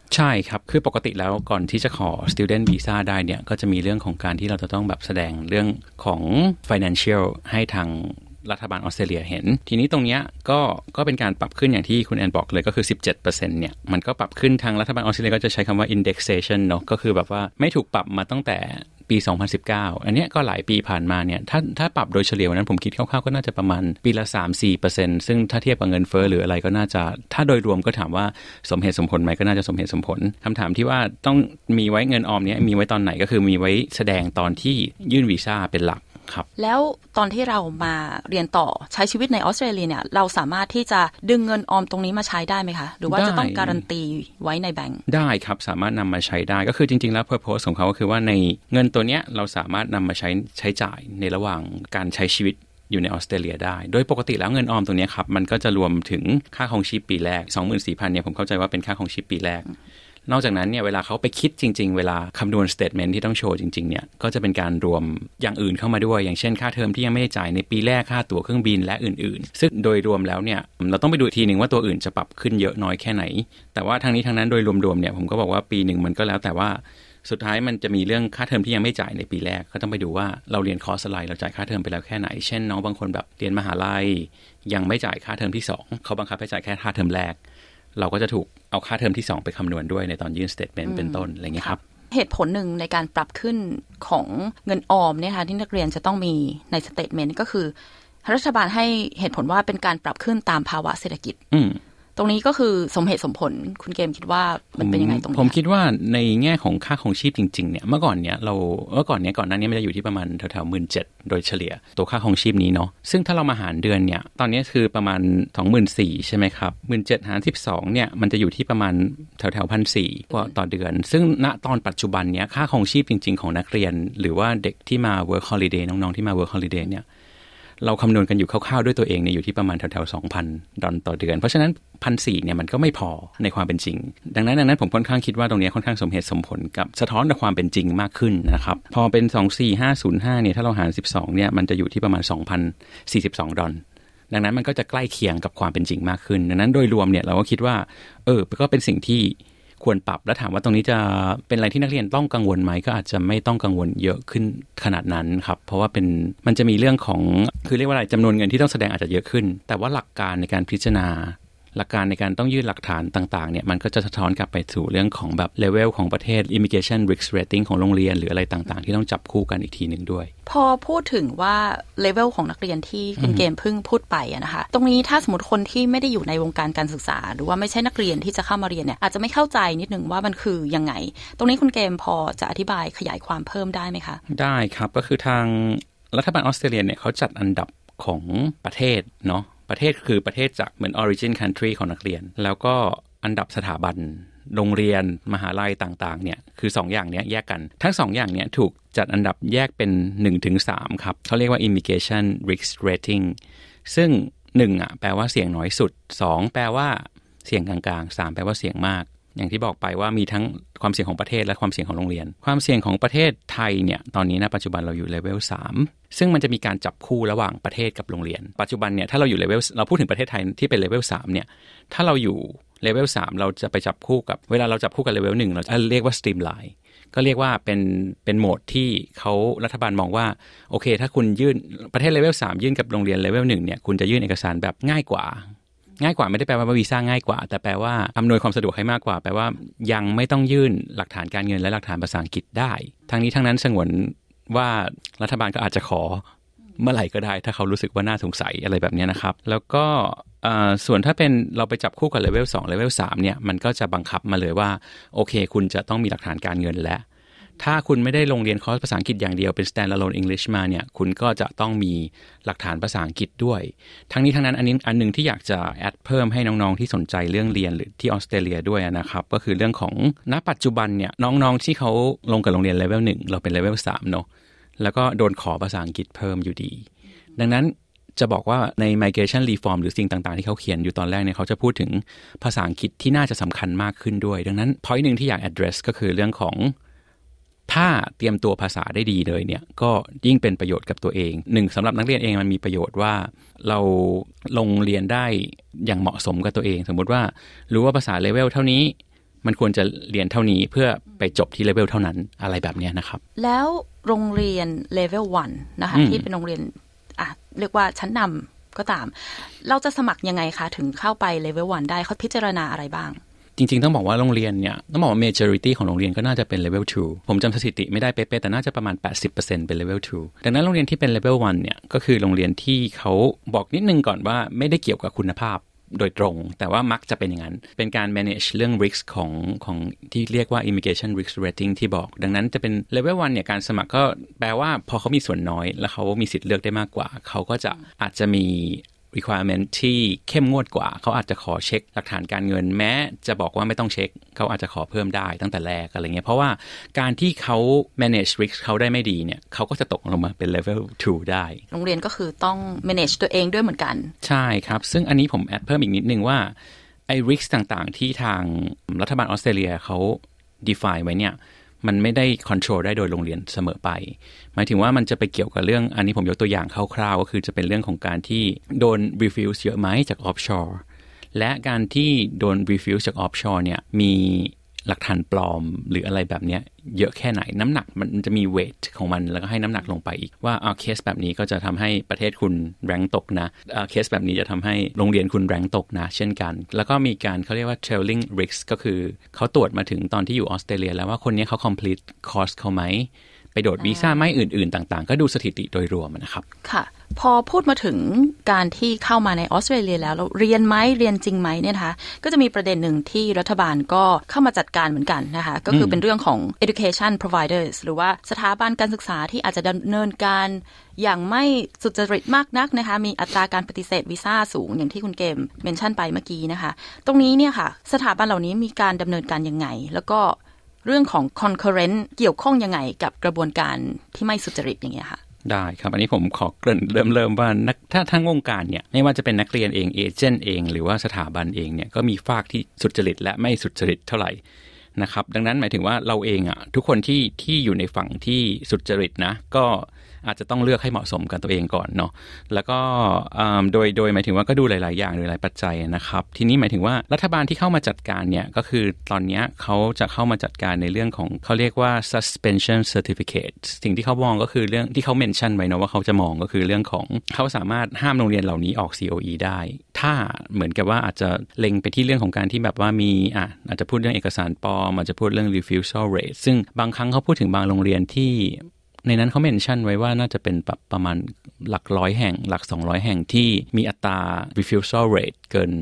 ใช่ครับคือปกติแล้วก่อนที่จะขอ student visa ได้เนี่ยก็จะมีเรื่องของการที่เราจะต้องแบบแสดงเรื่องของ financial ให้ทางรัฐบาลออสเตรเลียเห็นทีนี้ตรงเนี้ยก็เป็นการปรับขึ้นอย่างที่คุณแอนบอกเลยก็คือ 17% เนี่ยมันก็ปรับขึ้นทางรัฐบาลออสเตรเลียก็จะใช้คำว่า indexation เนาะก็คือแบบว่าไม่ถูกปรับมาตั้งแต่ปี 2019 อันเนี้ยก็หลายปีผ่านมาเนี่ยถ้าปรับโดยเฉลี่ยวันนั้นผมคิดคร่าวๆก็น่าจะประมาณปีละ 3-4% ซึ่งถ้าเทียบกับเงินเฟ้อหรืออะไรก็น่าจะถ้าโดยรวมก็ถามว่าสมเหตุสมผลไหมก็น่าจะสมเหตุสมผลคำถามที่ว่าต้องมีไว้เงินออมเนี้ยมีไว้ตอนไหนก็คือมีไว้แสดงตอนที่ยื่นวีซ่าเป็นหลักแล้วตอนที่เรามาเรียนต่อใช้ชีวิตในออสเตรเลียเนี่ยเราสามารถที่จะดึงเงินออมตรงนี้มาใช้ได้ไหมคะหรือว่าจะต้องการันตีไว้ในแบงก์ได้ครับสามารถนำมาใช้ได้ก็คือจริงๆแล้ว purpose ของเขาก็คือว่าในเงินตัวเนี้ยเราสามารถนำมาใช้จ่ายในระหว่างการใช้ชีวิตอยู่ในออสเตรเลียได้โดยปกติแล้วเงินออมตรงนี้ครับมันก็จะรวมถึงค่าครองชีพปีแรก 24,000 เนี่ยผมเข้าใจว่าเป็นค่าครองชีพปีแรกนอกจากนั้นเนี่ยเวลาเขาไปคิดจริงๆเวลาคำนวณ statement ที่ต้องโชว์จริงๆเนี่ยก็จะเป็นการรวมอย่างอื่นเข้ามาด้วยอย่างเช่นค่าเทอมที่ยังไม่ได้จ่ายในปีแรกค่าตั๋วเครื่องบินและอื่นๆซึ่งโดยรวมแล้วเนี่ยเราต้องไปดูทีนึงว่าตัวอื่นจะปรับขึ้นเยอะน้อยแค่ไหนแต่ว่าทางนี้ทางนั้นโดยรวมๆเนี่ยผมก็บอกว่าปีนึงมันก็แล้วแต่ว่าสุดท้ายมันจะมีเรื่องค่าเทอมที่ยังไม่จ่ายในปีแรกก็ต้องไปดูว่าเราเรียนคอร์สอะไรเราจ่ายค่าเทอมไปแล้วแค่ไหนเช่นน้องบางคนแบบเรียนมหาลัยยังไม่จ่ายค่าเทอมที่2เขาบังคับให้จ่ายแค่ค่าเทอมแรกเราก็จะถูกเอาค่าเทอมที่2ไปคำนวณด้วยในตอนยื่น statement เป็นต้นอะไรเงี้ยครับเหตุผลหนึ่งในการปรับขึ้นของเงินออมเนี่ยค่ะที่นักเรียนจะต้องมีใน statement ก็คือรัฐบาลให้เหตุผลว่าเป็นการปรับขึ้นตามภาวะเศรษฐกิจตรงนี้ก็คือสมเหตุสมผลคุณเกมคิดว่ามันเป็นยังไงตรงนี้ผมคิดว่าในแง่ของค่าครองชีพจริงๆเนี่ยเมื่อก่อนเนี้ยก่อนหน้านี้มันจะอยู่ที่ประมาณแถวๆ 17,000 โดยเฉลี่ยตัวค่าครองชีพนี้เนาะซึ่งถ้าเรามาหารเดือนเนี่ยตอนนี้คือประมาณ 24,000 ใช่ไหมครับ 17,000 หาร12เนี่ยมันจะอยู่ที่ประมาณแถวๆ 1,400 กว่าต่อเดือนซึ่งณตอนปัจจุบันเนี้ยค่าครองชีพจริงๆของนักเรียนหรือว่าเด็กที่มา work holiday น้องๆที่มา work holiday เนี่ยเราคำนวณกันอยู่คร่าวๆด้วยตัวเองเนี่ยอยู่ที่ประมาณแถวๆ 2,000 ดอลต่อเดือนเพราะฉะนั้น 1,400 เนี่ยมันก็ไม่พอในความเป็นจริงดังนั้นผมค่อนข้างคิดว่าตรงนี้ค่อนข้างสมเหตุสมผลกับสะท้อนกับความเป็นจริงมากขึ้นนะครับพอเป็น 24505 เนี่ยถ้าเราหาร12เนี่ยมันจะอยู่ที่ประมาณ 2,042 ดอลดังนั้นมันก็จะใกล้เคียงกับความเป็นจริงมากขึ้นดังนั้นโดยรวมเนี่ยเราก็คิดว่าก็เป็นสิ่งที่ควรปรับแล้วถามว่าตรงนี้จะเป็นอะไรที่นักเรียนต้องกังวลไหมก็อาจจะไม่ต้องกังวลเยอะขึ้นขนาดนั้นครับเพราะว่ามันจะมีเรื่องของคือเรียกว่าอะไรจำนวนเงินที่ต้องแสดงอาจจะเยอะขึ้นแต่ว่าหลักการในการพิจารณาหลักการในการต้องยื่นหลักฐานต่างๆเนี่ยมันก็จะสะท้อนกลับไปสู่เรื่องของแบบเลเวลของประเทศ immigration risk rating ของโรงเรียนหรืออะไรต่างๆที่ต้องจับคู่กันอีกทีนึงด้วยพอพูดถึงว่าเลเวลของนักเรียนที่คุณเกมเพิ่งพูดไปนะคะตรงนี้ถ้าสมมติคนที่ไม่ได้อยู่ในวงการการศึกษาหรือว่าไม่ใช่นักเรียนที่จะเข้ามาเรียนเนี่ยอาจจะไม่เข้าใจนิดนึงว่ามันคือยังไงตรงนี้คุณเกมพอจะอธิบายขยายความเพิ่มได้ไหมคะได้ครับก็คือทางรัฐบาลออสเตรเลียเนี่ยเขาจัดอันดับของประเทศเนาะประเทศคือประเทศจากเหมือน origin country ของนักเรียนแล้วก็อันดับสถาบันโรงเรียนมหาลัยต่างๆเนี่ยคือ2อย่างเนี้ยแยกกันทั้ง2อย่างเนี้ยถูกจัดอันดับแยกเป็น 1-3 ครับเขาเรียกว่า immigration risk rating ซึ่ง1แปลว่าเสี่ยงน้อยสุด2แปลว่าเสี่ยงกลางๆ3แปลว่าเสี่ยงมากอย่างที่บอกไปว่ามีทั้งความเสี่ยงของประเทศและความเสี่ยงของโรงเรียนความเสี่ยงของประเทศไทยเนี่ยตอนนี้นะปัจจุบันเราอยู่เลเวล3ซึ่งมันจะมีการจับคู่ระหว่างประเทศกับโรงเรียนปัจจุบันเนี่ยถ้าเราอยู่เลเวลเราพูดถึงประเทศไทยที่เป็นเลเวล3เนี่ยถ้าเราอยู่เลเวล3เราจะไปจับคู่กับเวลาเราจับคู่กับเลเวล1เราจะเรียกว่า streamline ก็เรียกว่าเป็นโหมดที่เขารัฐบาลมองว่าโอเคถ้าคุณยื่นประเทศเลเวล3ยื่นกับโรงเรียนเลเวล1เนี่ยคุณจะยื่นเอกสารแบบง่ายกว่าไม่ได้แปลว่าวีซ่าง่ายกว่าแต่แปลว่าอำนวยความสะดวกให้มากกว่าแปลว่ายังไม่ต้องยื่นหลักฐานการเงินและหลักฐานภาษาอังกฤษได้ทั้งนี้ทั้งนั้นสงวนว่ารัฐบาลก็อาจจะขอเมื่อไหร่ก็ได้ถ้าเขารู้สึกว่าน่าสงสัยอะไรแบบนี้นะครับแล้วก็ส่วนถ้าเป็นเราไปจับคู่กับเลเวล2เลเวล3เนี่ยมันก็จะบังคับมาเลยว่าโอเคคุณจะต้องมีหลักฐานการเงินและถ้าคุณไม่ได้ลงเรียนคอร์สภาษาอังกฤษอย่างเดียวเป็น standalone English มาเนี่ยคุณก็จะต้องมีหลักฐานภาษาอังกฤษด้วยทั้งนี้ทั้งนั้นอันนึงที่อยากจะแอดเพิ่มให้น้องๆที่สนใจเรื่องเรียนหรือที่ออสเตรเลียด้วยนะครับก็คือเรื่องของณปัจจุบันเนี่ยน้องๆที่เขาลงกับโรงเรียนเลเวล1เราเป็นเลเวล3เนาะแล้วก็โดนขอภาษาอังกฤษเพิ่มอยู่ดีดังนั้นจะบอกว่าใน migration reform หรือสิ่งต่างๆที่เขาเขียนอยู่ตอนแรกเนี่ยเขาจะพูดถึงภาษาอังกฤษที่น่าจะสำคัญมากขึ้นด้วยดังนั้น point นึงที่อยาก address ก็คือเรื่องของถ้าเตรียมตัวภาษาได้ดีเลยเนี่ยก็ยิ่งเป็นประโยชน์กับตัวเอง1สำหรับนักเรียนเองมันมีประโยชน์ว่าเราลงเรียนได้อย่างเหมาะสมกับตัวเองสมมุติว่ารู้ว่าภาษาเลเวลเท่านี้มันควรจะเรียนเท่านี้เพื่อไปจบที่เลเวลเท่านั้นอะไรแบบนี้นะครับแล้วโรงเรียนเลเวล1นะคะที่เป็นโรงเรียนเรียกว่าชั้นนำก็ตามเราจะสมัครยังไงคะถึงเข้าไปเลเวล1ได้เขาพิจารณาอะไรบ้างจริงๆต้องบอกว่าโรงเรียนเนี่ยต้องบอกว่า majority ของโรงเรียนก็น่าจะเป็น level 2ผมจำสถิติไม่ได้เป๊ะๆแต่น่าจะประมาณ 80% เป็น level 2ดังนั้นโรงเรียนที่เป็น level 1เนี่ยก็คือโรงเรียนที่เขาบอกนิดนึงก่อนว่าไม่ได้เกี่ยวกับคุณภาพโดยตรงแต่ว่ามักจะเป็นอย่างนั้นเป็นการ manage เรื่อง risk ของที่เรียกว่า immigration risk rating ที่บอกดังนั้นจะเป็น level 1เนี่ยการสมัครก็แปลว่าพอเขามีส่วนน้อยแล้วเขามีสิทธิ์เลือกได้มากกว่าเขาก็จะอาจจะมีrequirement ที่เข้มงวดกว่าเขาอาจจะขอเช็คหลักฐานการเงินแม้จะบอกว่าไม่ต้องเช็คเขาอาจจะขอเพิ่มได้ตั้งแต่แรกอะไรเงี้ยเพราะว่าการที่เขา manage risk เขาได้ไม่ดีเนี่ยเขาก็จะตกลงมาเป็น level 2 ได้โรงเรียนก็คือต้อง manage ตัวเองด้วยเหมือนกันใช่ครับซึ่งอันนี้ผมแอดเพิ่มอีกนิดนึงว่าไอ้ risk ต่างๆที่ทางรัฐบาลออสเตรเลียเขา define ไว้เนี่ยมันไม่ได้ control ได้โดยโรงเรียนเสมอไปหมายถึงว่ามันจะไปเกี่ยวกับเรื่องอันนี้ผมยกตัวอย่างคร่าวๆก็คือจะเป็นเรื่องของการที่โดน refuse เยอะไหมจาก offshore และการที่โดน refuse จาก offshore เนี่ยมีหลักฐานปลอมหรืออะไรแบบนี้เยอะแค่ไหนน้ำหนักมันจะมี weight ของมันแล้วก็ให้น้ำหนักลงไปอีกว่าเคสแบบนี้ก็จะทำให้ประเทศคุณแรงตกนะเคสแบบนี้จะทำให้โรงเรียนคุณแรงตกนะเช่นกันแล้วก็มีการเขาเรียกว่า trailing risk ก็คือเขาตรวจมาถึงตอนที่อยู่ออสเตรเลียแล้วว่าคนนี้เขา complete course เขาไหมไปโดดวีซ่าไม่อื่นๆต่างๆก็ดูสถิติโดยรวมนะครับค่ะพอพูดมาถึงการที่เข้ามาในออสเตรเลียแล้วเรียนไหมเรียนจริงไหมเนี่ยนะคะก็จะมีประเด็นหนึ่งที่รัฐบาลก็เข้ามาจัดการเหมือนกันนะคะก็คือเป็นเรื่องของ education providers หรือว่าสถาบันการศึกษาที่อาจจะดำเนินการอย่างไม่สุจริตมากนักนะคะมีอัตราการปฏิเสธวีซ่าสูงอย่างที่คุณเกมเมนชั่นไปเมื่อกี้นะคะตรงนี้เนี่ยค่ะสถาบันเหล่านี้มีการดำเนินการยังไงแล้วก็เรื่องของ concurrent เกี่ยวข้องยังไงกับกระบวนการที่ไม่สุจริตอย่างเงี้ยค่ะได้ครับอันนี้ผมขอเกริ่นเริ่มว่าถ้าทั้งวงการเนี่ยไม่ว่าจะเป็นนักเรียนเองเอเจนต์เองหรือว่าสถาบันเองเนี่ยก็มีฝากที่สุจริตและไม่สุจริตเท่าไหร่นะครับดังนั้นหมายถึงว่าเราเองทุกคนที่อยู่ในฝั่งที่สุจริตนะก็อาจจะต้องเลือกให้เหมาะสมกับตัวเองก่อนเนาะแล้วก็โดยหมายถึงว่าก็ดูหลายๆอย่างหรือหลายปัจจัยนะครับทีนี้หมายถึงว่ารัฐบาลที่เข้ามาจัดการเนี่ยก็คือตอนนี้เขาจะเข้ามาจัดการในเรื่องของเขาเรียกว่า suspension certificate สิ่งที่เขามองก็คือเรื่องที่เขาเมนชั่นไว้นะว่าเขาจะมองก็คือเรื่องของเขาสามารถห้ามโรงเรียนเหล่านี้ออก COE ได้ถ้าเหมือนกับว่าอาจจะเล็งไปที่เรื่องของการที่แบบว่ามีอาจจะพูดเรื่องเอกสารปลอมอาจจะพูดเรื่อง refusal rate ซึ่งบางครั้งเขาพูดถึงบางโรงเรียนที่ในนั้นเขาเมนชั่นไว้ว่าน่าจะเป็นประมาณหลักร้อยแห่งหลัก200แห่งที่มีอัตรา refusal rate เกิน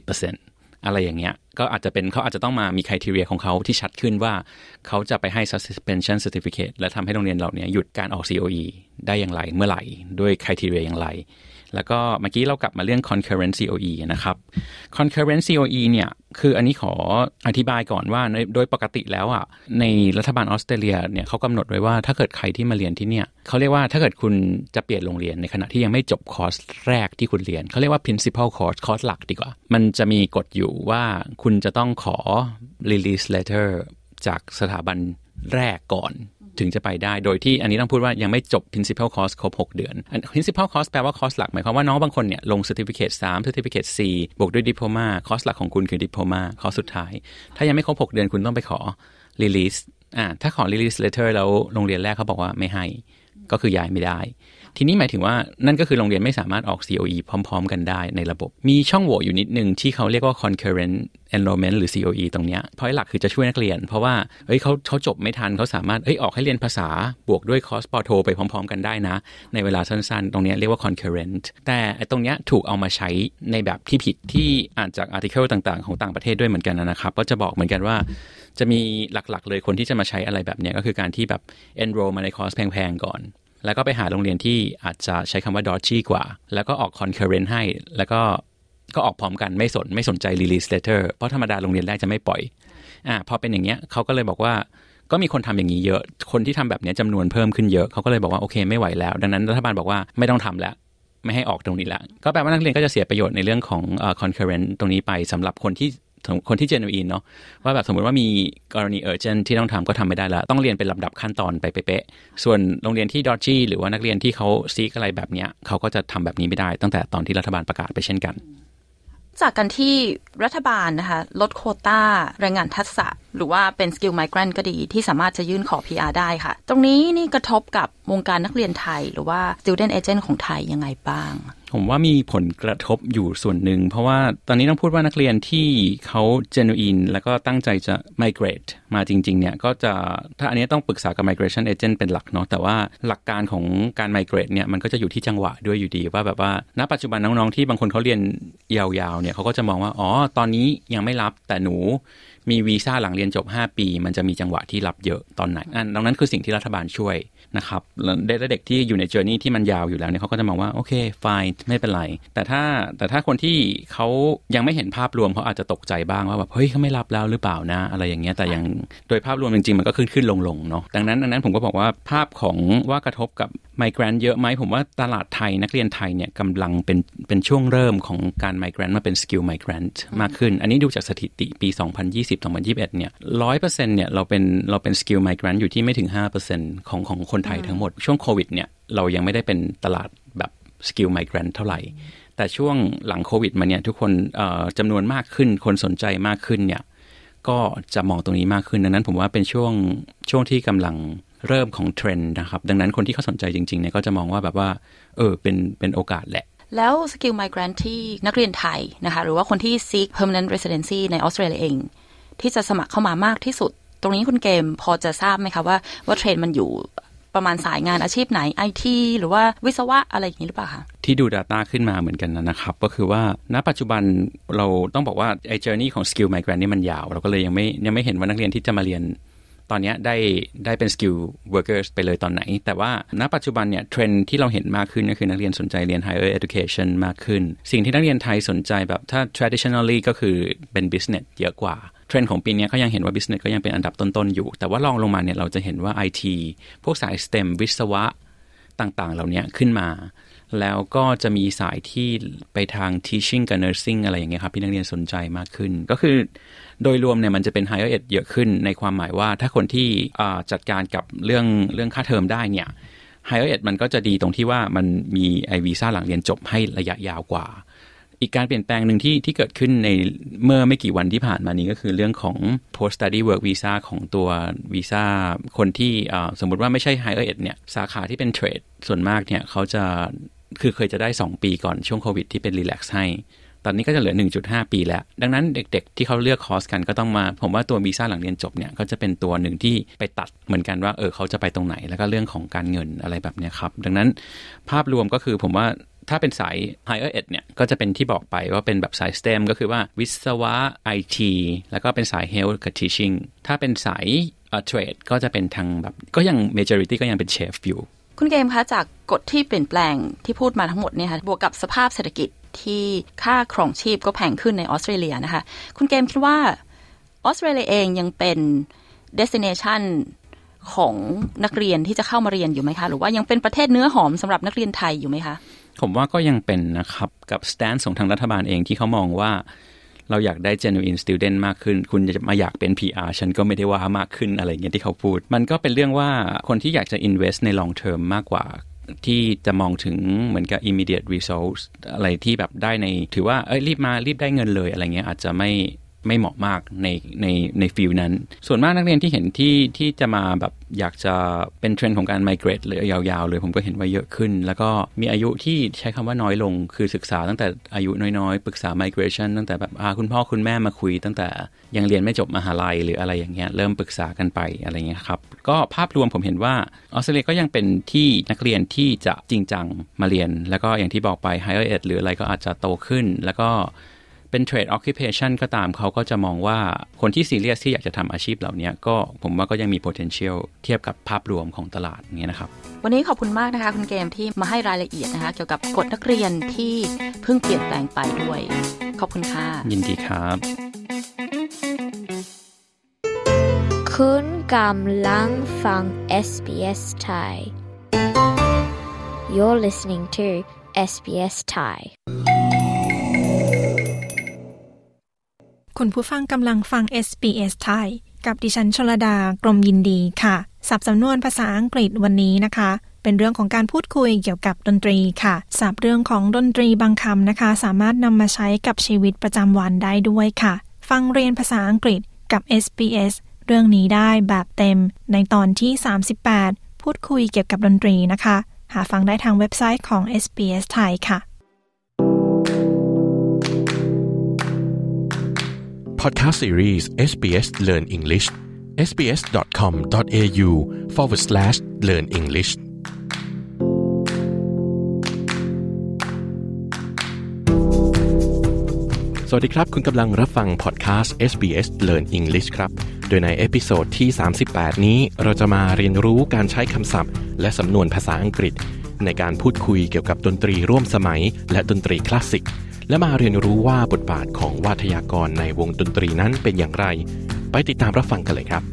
50% อะไรอย่างเงี้ยก็อาจจะเป็นเขาอาจจะต้องมามี criteria ของเขาที่ชัดขึ้นว่าเขาจะไปให้ suspension certificate และทำให้โรงเรียนเหล่านี้หยุดการออก COE ได้อย่างไรเมื่อไหร่ด้วย criteria อย่างไรแล้วก็เมื่อกี้เรากลับมาเรื่อง concurrent COE นะครับ concurrent COE เนี่ยคืออันนี้ขออธิบายก่อนว่าโดยปกติแล้วในรัฐบาลออสเตรเลียเนี่ยเขากำหนดไว้ว่าถ้าเกิดใครที่มาเรียนที่เนี่ยเขาเรียกว่าถ้าเกิดคุณจะเปลี่ยนโรงเรียนในขณะที่ยังไม่จบคอร์สแรกที่คุณเรียนเขาเรียกว่า principal course คอร์สหลักดีกว่ามันจะมีกฎอยู่ว่าคุณจะต้องขอ release letter จากสถาบันแรกก่อนถึงจะไปได้โดยที่อันนี้ต้องพูดว่ายังไม่จบ principal course ครบ6เดือน principal course แปลว่าคอร์สหลักหมายความว่าน้องบางคนเนี่ยลง certificate 3 certificate 4 บวกด้วย diploma คอร์สหลักของคุณคือ diploma คอร์สสุดท้ายถ้ายังไม่ครบ6เดือนคุณต้องไปขอ release ถ้าขอ release letter แล้วโรงเรียนแรกเขาบอกว่าไม่ให้ก็คือย้ายไม่ได้ทีนี้หมายถึงว่านั่นก็คือโรงเรียนไม่สามารถออก COE พร้อมๆกันได้ในระบบมีช่องโหว่อยู่นิดนึงที่เขาเรียกว่า concurrent enrollment หรือ COE ตรงเนี้ยเพราะหลักคือจะช่วยนักเรียนเพราะว่าเขาจบไม่ทันเขาสามารถออกให้เรียนภาษาบวกด้วยคอร์สปอโทไปพร้อมๆกันได้นะในเวลาสั้นๆตรงนี้เรียกว่า concurrent แต่ตรงเนี้ยถูกเอามาใช้ในแบบที่ผิดที่อ่านจาก article ต่างๆของต่างประเทศด้วยเหมือนกันนะครับก็จะบอกเหมือนกันว่าจะมีหลักๆเลยคนที่จะมาใช้อะไรแบบนี้ก็คือการที่แบบ enroll มาในคอร์สแพงๆก่อนแล้วก็ไปหาโรงเรียนที่อาจจะใช้คำว่า dodgy กว่าแล้วก็ออก concurrent ให้แล้วก็ออกพร้อมกันไม่สนใจ release letter เพราะธรรมดาโรงเรียนแรกจะไม่ปล่อยพอเป็นอย่างเงี้ยเขาก็เลยบอกว่าก็มีคนทำอย่างนี้เยอะคนที่ทำแบบนี้จำนวนเพิ่มขึ้นเยอะเขาก็เลยบอกว่าโอเคไม่ไหวแล้วดังนั้นรัฐบาลบอกว่าไม่ต้องทำแล้วไม่ให้ออกตรงนี้แล้วก็แปลว่านักเรียนก็จะเสียประโยชน์ในเรื่องของconcurrent ตรงนี้ไปสำหรับคนที่ genuine เนาะว่าแบบสมมติว่ามีกรณี urgent ที่ต้องทำก็ทำไม่ได้แล้วต้องเรียนเป็นลำดับขั้นตอนไปเป๊ะๆส่วนโรงเรียนที่ dodgy หรือว่านักเรียนที่เขาซีกอะไรแบบนี้เขาก็จะทำแบบนี้ไม่ได้ตั้งแต่ตอนที่รัฐบาลประกาศไปเช่นกันจากการที่รัฐบาลนะคะลดโควต้าแรงงานทักษะหรือว่าเป็น skill migrant ก็ดีที่สามารถจะยื่นขอ PR ได้ค่ะตรงนี้นี่กระทบกับวงการนักเรียนไทยหรือว่า student agent ของไทยยังไงบ้างผมว่ามีผลกระทบอยู่ส่วนหนึ่งเพราะว่าตอนนี้ต้องพูดว่านักเรียนที่เขา genuine แล้วก็ตั้งใจจะ migrate มาจริงๆเนี่ยก็จะถ้าอันนี้ต้องปรึกษากับ migration agent เป็นหลักเนาะแต่ว่าหลักการของการ migrate เนี่ยมันก็จะอยู่ที่จังหวะด้วยอยู่ดีว่าแบบว่าณปัจจุบันน้องๆที่บางคนเขาเรียนยาวๆเนี่ยเขาก็จะมองว่าอ๋อตอนนี้ยังไม่รับแต่หนูมีวีซ่าหลังเรียนจบ5ปีมันจะมีจังหวะที่รับเยอะตอนไหนดังนั้นคือสิ่งที่รัฐบาลช่วยนะครับเด็กที่อยู่ใน journey ที่มันยาวอยู่แล้วเนี่ยเขาก็จะมองว่าโอเค fine ไม่เป็นไรแต่ถ้าคนที่เขายังไม่เห็นภาพรวมเขาอาจจะตกใจบ้างว่าแบบเฮ้ยเขาไม่รับแล้วหรือเปล่านะอะไรอย่างเงี้ยแต่ยังโดยภาพรวมจริงๆมันก็ขึ้นลงเนาะดังนั้นผมก็บอกว่าภาพของว่ากระทบกับ migrant เยอะไหมผมว่าตลาดไทยนักเรียนไทยเนี่ยกำลังเป็นช่วงเริ่มของการ migrant มาเป็น skill migrant มากขึ้นอันนี้ดูจากสถิติปี 2020-2021 เนี่ย 100% เนี่ยเราเป็น skill migrant อยู่ที่ไม่ถึง 5% ของคนไทยทั้งหมดช่วงโควิดเนี่ยเรายังไม่ได้เป็นตลาดแบบ skill migrant เท่าไหร่แต่ช่วงหลังโควิดมาเนี่ยทุกคนจำนวนมากขึ้นคนสนใจมากขึ้นเนี่ยก็จะมองตรงนี้มากขึ้นดังนั้นผมว่าเป็นช่วงที่กำลังเริ่มของเทรนด์นะครับดังนั้นคนที่เขาสนใจจริงๆเนี่ยก็จะมองว่าแบบว่าเป็นโอกาสแหละแล้ว skill migrant ที่นักเรียนไทยนะคะหรือว่าคนที่ seek permanent residency ในออสเตรเลียเองที่จะสมัครเข้ามามากที่สุดตรงนี้คุณเกมพอจะทราบไหมคะว่าเทรนด์มันอยู่ประมาณสายงานอาชีพไหน IT หรือว่าวิศวะอะไรอย่างนี้หรือเปล่าคะที่ดู data ขึ้นมาเหมือนกันนะครับก็คือว่าณปัจจุบันเราต้องบอกว่าไอ้ journey ของ skill migrant นี่มันยาวเราก็เลยยังไม่เห็นว่านักเรียนที่จะมาเรียนตอนนี้ได้เป็น skill workers ไปเลยตอนไหนแต่ว่าณปัจจุบันเนี่ยเทรนด์ที่เราเห็นมากขึ้นก็คือนักเรียนสนใจเรียน higher education มากขึ้นสิ่งที่นักเรียนไทยสนใจแบบถ้า traditionally ก็คือเป็น business เยอะกว่าเทรนด์ของปีนี้ก็ยังเห็นว่า business ก็ยังเป็นอันดับต้นๆอยู่แต่ว่าลองลงมาเนี่ยเราจะเห็นว่า IT พวกสาย STEM วิศวะต่างๆเหล่านี้ขึ้นมาแล้วก็จะมีสายที่ไปทาง teaching กับ nursing อะไรอย่างเงี้ยครับที่นักเรียนสนใจมากขึ้นก็คือโดยรวมเนี่ยมันจะเป็น higher ed เยอะขึ้นในความหมายว่าถ้าคนที่จัดการกับเรื่องค่าเทอมได้เนี่ย higher ed มันก็จะดีตรงที่ว่ามันมีไอวีซ่าหลังเรียนจบให้ระยะยาวกว่าอีกการเปลี่ยนแปลงหนึ่งที่เกิดขึ้นในเมื่อไม่กี่วันที่ผ่านมานี้ก็คือเรื่องของ post study work visa ของตัววีซ่าคนที่สมมุติว่าไม่ใช่ higher ed เนี่ยสาขาที่เป็นเทรดส่วนมากเนี่ยเขาจะคือเคยจะได้2ปีก่อนช่วงโควิดที่เป็น relax ให้ตอนนี้ก็จะเหลือ 1.5 ปีแล้วดังนั้นเด็กๆที่เขาเลือกคอร์สกันก็ต้องมาผมว่าตัววีซ่าหลังเรียนจบเนี่ยก็จะเป็นตัวหนึ่งที่ไปตัดเหมือนกันว่าเขาจะไปตรงไหนแล้วก็เรื่องของการเงินอะไรแบบนี้ครับดังนั้นภาพรวมก็คือผมว่าถ้าเป็นสาย higher ed เนี่ยก็จะเป็นที่บอกไปว่าเป็นแบบสาย STEM ก็คือว่าวิศวะ IT แล้วก็เป็นสาย health กับ teaching ถ้าเป็นสายtrade ก็จะเป็นทางแบบก็ยัง majority ก็ยังเป็น chef อยู่คุณเกมคะจากกฎที่เปลี่ยนแปลงที่พูดมาทั้งหมดเนี่ยค่ะบวกกับสภาพเศรษฐกิจที่ค่าครองชีพก็แพงขึ้นในออสเตรเลียนะคะคุณเกมคิดว่าออสเตรเลียเองยังเป็น destination ของนักเรียนที่จะเข้ามาเรียนอยู่ไหมคะหรือว่ายังเป็นประเทศเนื้อหอมสำหรับนักเรียนไทยอยู่ไหมคะผมว่าก็ยังเป็นนะครับกับ stance ของทางรัฐบาลเองที่เขามองว่าเราอยากได้ genuine student มากขึ้นคุณจะมาอยากเป็น PR ฉันก็ไม่ได้ว่ามากขึ้นอะไรอย่างเงี้ยที่เขาพูดมันก็เป็นเรื่องว่าคนที่อยากจะ invest ใน long term มากกว่าที่จะมองถึงเหมือนกับ immediate results อะไรที่แบบได้ในถือว่ารีบได้เงินเลยอะไรเงี้ยอาจจะไม่เหมาะมากในฟิลนั้นส่วนมากนักเรียนที่เห็นที่จะมาแบบอยากจะเป็นเทรนด์ของการ migrate เลยยาวๆเลยผมก็เห็นว่าเยอะขึ้นแล้วก็มีอายุที่ใช้คำว่าน้อยลงคือศึกษาตั้งแต่อายุน้อยๆปรึกษา migration ตั้งแต่แบบคุณพ่อคุณแม่มาคุยตั้งแต่ยังเรียนไม่จบมหาลัยหรืออะไรอย่างเงี้ยเริ่มปรึกษากันไปอะไรเงี้ยครับก็ภาพรวมผมเห็นว่าออสเตรเลียก็ยังเป็นที่นักเรียนที่จะจริงจังมาเรียนแล้วก็อย่างที่บอกไป higher ed หรืออะไรก็อาจจะโตขึ้นแล้วก็เป็น trade occupation ก็ตามเขาก็จะมองว่าคนที่ซีเรียสที่อยากจะทำอาชีพเหล่านี้ก็ผมว่าก็ยังมี potential เทียบกับภาพรวมของตลาดอย่างเงี้ยนะครับวันนี้ขอบคุณมากนะคะคุณเกมที่มาให้รายละเอียดนะคะเกี่ยวกับกฎนักเรียนที่เพิ่งเปลี่ยนแปลงไปด้วยขอบคุณค่ะยินดีครับคุณกำลังฟัง SBS Thai You're listening to SBS Thai คุณผู้ฟังกำลังฟัง SBS ไทยกับดิฉันชลดากรมยินดีค่ะศัพท์สำนวนภาษาอังกฤษวันนี้นะคะเป็นเรื่องของการพูดคุยเกี่ยวกับดนตรีค่ะศัพท์เรื่องของดนตรีบางคำนะคะสามารถนำมาใช้กับชีวิตประจำวันได้ด้วยค่ะฟังเรียนภาษาอังกฤษกับ SBS เรื่องนี้ได้แบบเต็มในตอนที่38พูดคุยเกี่ยวกับดนตรีนะคะหาฟังได้ทางเว็บไซต์ของ SBS ไทยค่ะ Podcast Series SBS Learn English sbs.com.au/learn Englishสวัสดีครับคุณกำลังรับฟังพอดแคสต์ SBS Learn English ครับโดยในเอพิโซดที่38นี้เราจะมาเรียนรู้การใช้คำศัพท์และสำนวนภาษาอังกฤษในการพูดคุยเกี่ยวกับดนตรีร่วมสมัยและดนตรีคลาสสิกและมาเรียนรู้ว่าบทบาทของวาทยากรในวงดนตรีนั้นเป็นอย่างไรไปติดตามรับฟังกันเลยครับ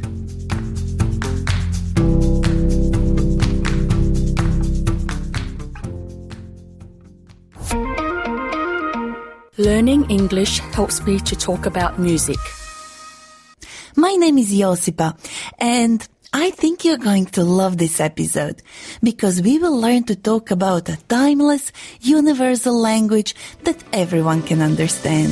Learning English helps me to talk about music. My name is Josipa, and I think you're going to love this episode because we will learn to talk about a timeless, universal language that everyone can understand.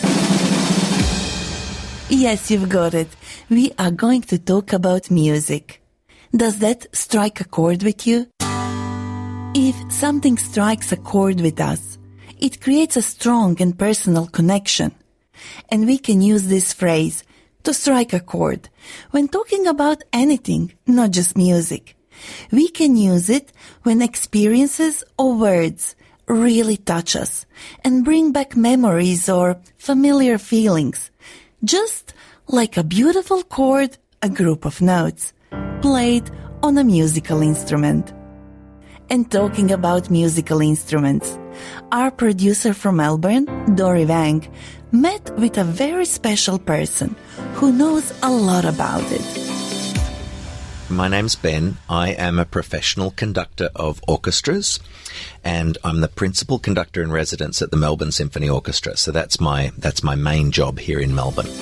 Yes, you've got it. We are going to talk about music. Does that strike a chord with you? If something strikes a chord with us, it creates a strong and personal connection. And we can use this phrase, to strike a chord, when talking about anything, not just music. We can use it when experiences or words really touch us and bring back memories or familiar feelings. Just like a beautiful chord, a group of notes, played on a musical instrument. And talking about musical instruments, our producer from Melbourne, Dori Wang, met with a very special person who knows a lot about it. My name's Ben. I am a professional conductor of orchestras, and I'm the principal conductor in residence at the Melbourne Symphony Orchestra. So that's my main job here in Melbourne.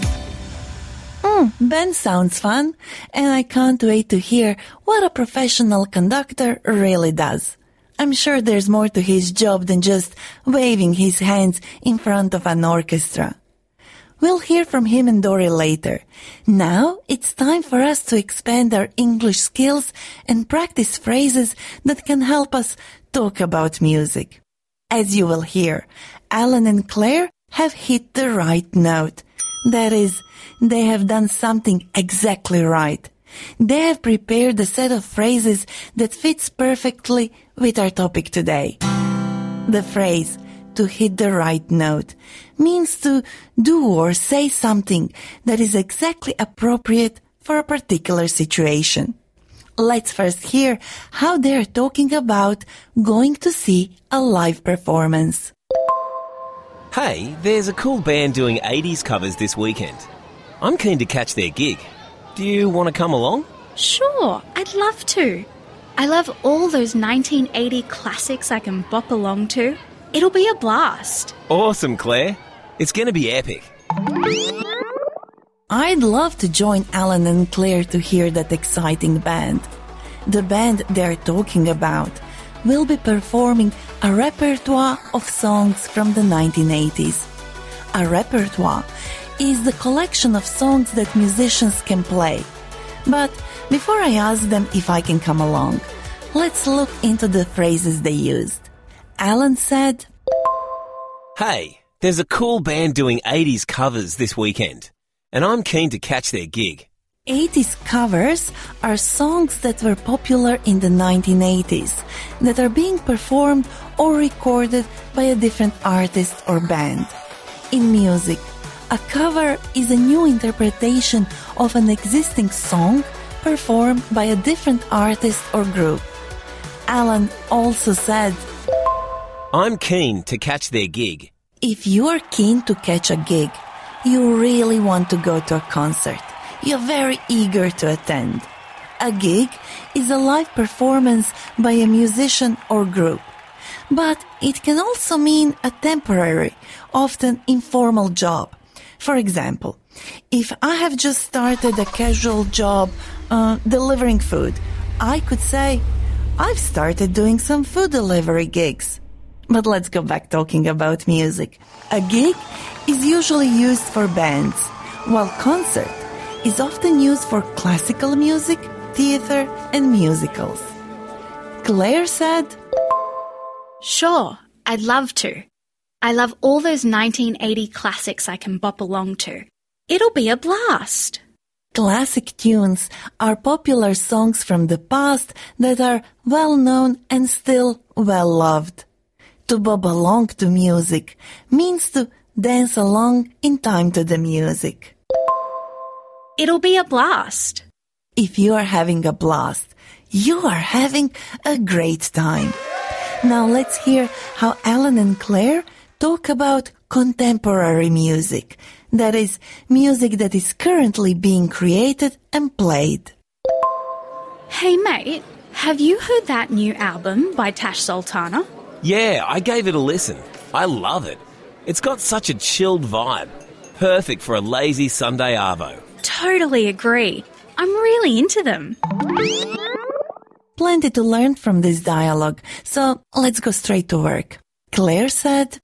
Ben sounds fun, and I can't wait to hear what a professional conductor really does. I'm sure there's more to his job than just waving his hands in front of an orchestra. We'll hear from him and Dori later. Now it's time for us to expand our English skills and practice phrases that can help us talk about music. As you will hear, Alan and Claire have hit the right note. That is, they have done something exactly right. They have prepared a set of phrases that fits perfectly with our topic today. The phrase, to hit the right note, means to do or say something that is exactly appropriate for a particular situation. Let's first hear how they are talking about going to see a live performance. Hey, there's a cool band doing 80s covers this weekend. I'm keen to catch their gig. Do you want to come along? Sure, I'd love to. I love all those 1980 classics I can bop along to. It'll be a blast. Awesome, Claire. It's going to be epic. I'd love to join Alan and Claire to hear that exciting band. The band they're talking about will be performing a repertoire of songs from the 1980s. A repertoire is the collection of songs that musicians can play. But before I ask them if I can come along, let's look into the phrases they used. Alan said, Hey, there's a cool band doing 80s covers this weekend, and I'm keen to catch their gig. 80s covers are songs that were popular in the 1980s that are being performed or recorded by a different artist or band. In music, a cover is a new interpretation of an existing song performed by a different artist or group. Alan also said, I'm keen to catch their gig. If you are keen to catch a gig, you really want to go to a concert. You're very eager to attend. A gig is a live performance by a musician or group. But it can also mean a temporary, often informal job. For example, if I have just started a casual job delivering food, I could say, I've started doing some food delivery gigs. But let's go back talking about music. A gig is usually used for bands, while concert is often used for classical music, theater, and musicals. Claire said, Sure, I'd love to. I love all those 1980 classics I can bop along to. It'll be a blast. Classic tunes are popular songs from the past that are well known and still well loved. To bob along to music means to dance along in time to the music. It'll be a blast. If you are having a blast, you are having a great time. Now let's hear how Alan and Claire talk about contemporary music. That is, music that is currently being created and played. Hey mate, have you heard that new album by Tash Sultana? Yeah, I gave it a listen. I love it. It's got such a chilled vibe. Perfect for a lazy Sunday arvo. Totally agree. I'm really into them. Plenty to learn from this dialogue, so let's go straight to work. Claire said,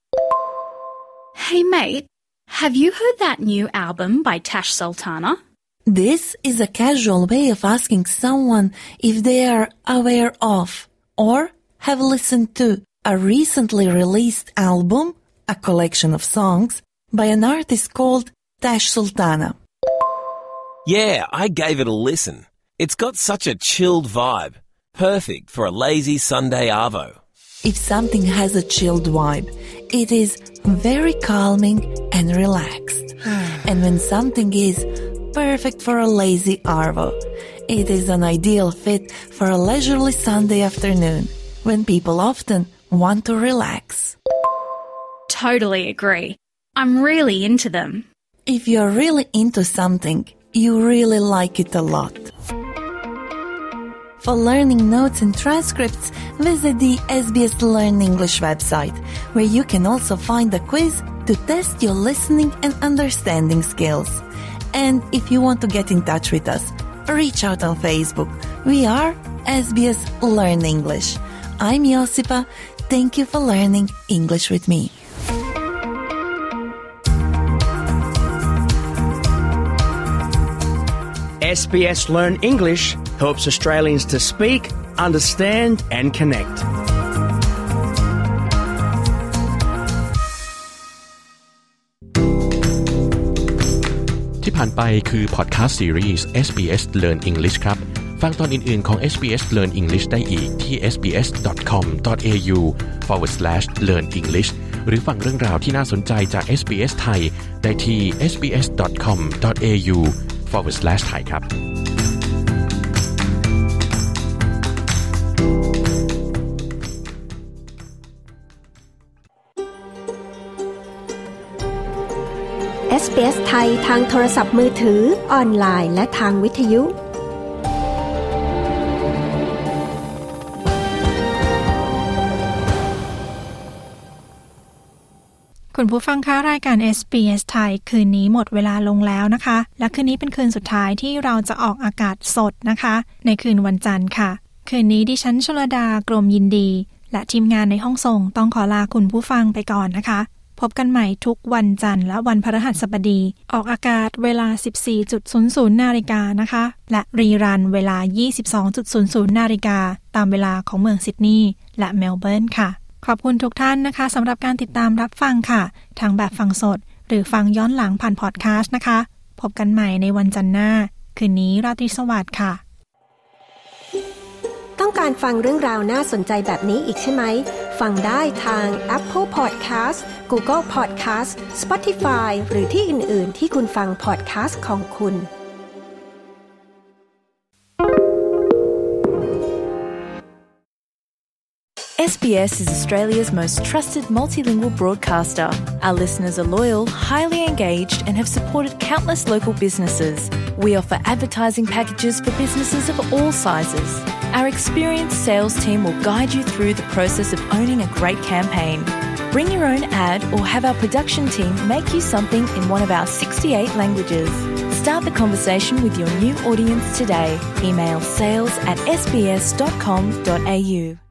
Hey mate, have you heard that new album by Tash Sultana? This is a casual way of asking someone if they are aware of or have listened to a recently released album, a collection of songs, by an artist called Tash Sultana. Yeah, I gave it a listen. It's got such a chilled vibe. Perfect for a lazy Sunday arvo. If something has a chilled vibe, it is very calming and relaxed. And when something is perfect for a lazy arvo, it is an ideal fit for a leisurely Sunday afternoon when people often want to relax. Totally agree. I'm really into them. If you're really into something, you really like it a lot. For learning notes and transcripts, visit the SBS Learn English website, where you can also find a quiz to test your listening and understanding skills. And if you want to get in touch with us, reach out on Facebook. We are SBS Learn English. I'm Josipa. Thank you for learning English with me. SBS Learn English helps Australians to speak, understand and connect. ที่ผ่านไปคือพอดคาสต์ซีรีส์ SBS Learn English ครับฟังตอนอื่นๆของ SBS Learn English ได้อีกที่ sbs.com.au/learnenglish หรือฟังเรื่องราวที่น่าสนใจจาก SBS ไทยได้ที่ sbs.com.au/thai ครับ SBS ไทยทางโทรศัพท์มือถือออนไลน์และทางวิทยุคุณผู้ฟังคะรายการ SBS ไทยคืนนี้หมดเวลาลงแล้วนะคะและคืนนี้เป็นคืนสุดท้ายที่เราจะออกอากาศสดนะคะในคืนวันจันทร์ค่ะคืนนี้ดิฉันชลดากรมยินดีและทีมงานในห้องส่งต้องขอลาคุณผู้ฟังไปก่อนนะคะพบกันใหม่ทุกวันจันทร์และวันพฤหัสบดีออกอากาศเวลา 14:00 น.นะคะและรีรันเวลา 22:00 น.ตามเวลาของเมืองซิดนีย์และเมลเบิร์นค่ะขอบคุณทุกท่านนะคะสำหรับการติดตามรับฟังค่ะทั้งแบบฟังสดหรือฟังย้อนหลังผ่านพอดคาสต์นะคะพบกันใหม่ในวันจันทร์หน้าคืนนี้ราตรีสวัสดิ์ค่ะต้องการฟังเรื่องราวน่าสนใจแบบนี้อีกใช่ไหมฟังได้ทาง Apple Podcast Google Podcast Spotify หรือที่อื่นๆที่คุณฟังพอดคาสต์ของคุณ SBS is Australia's most trusted multilingual broadcaster. Our listeners are loyal, highly engaged and have supported countless local businesses. We offer advertising packages for businesses of all sizes. Our experienced sales team will guide you through the process of owning a great campaign. Bring your own ad or have our production team make you something in one of our 68 languages. Start the conversation with your new audience today. Email sales@sbs.com.au.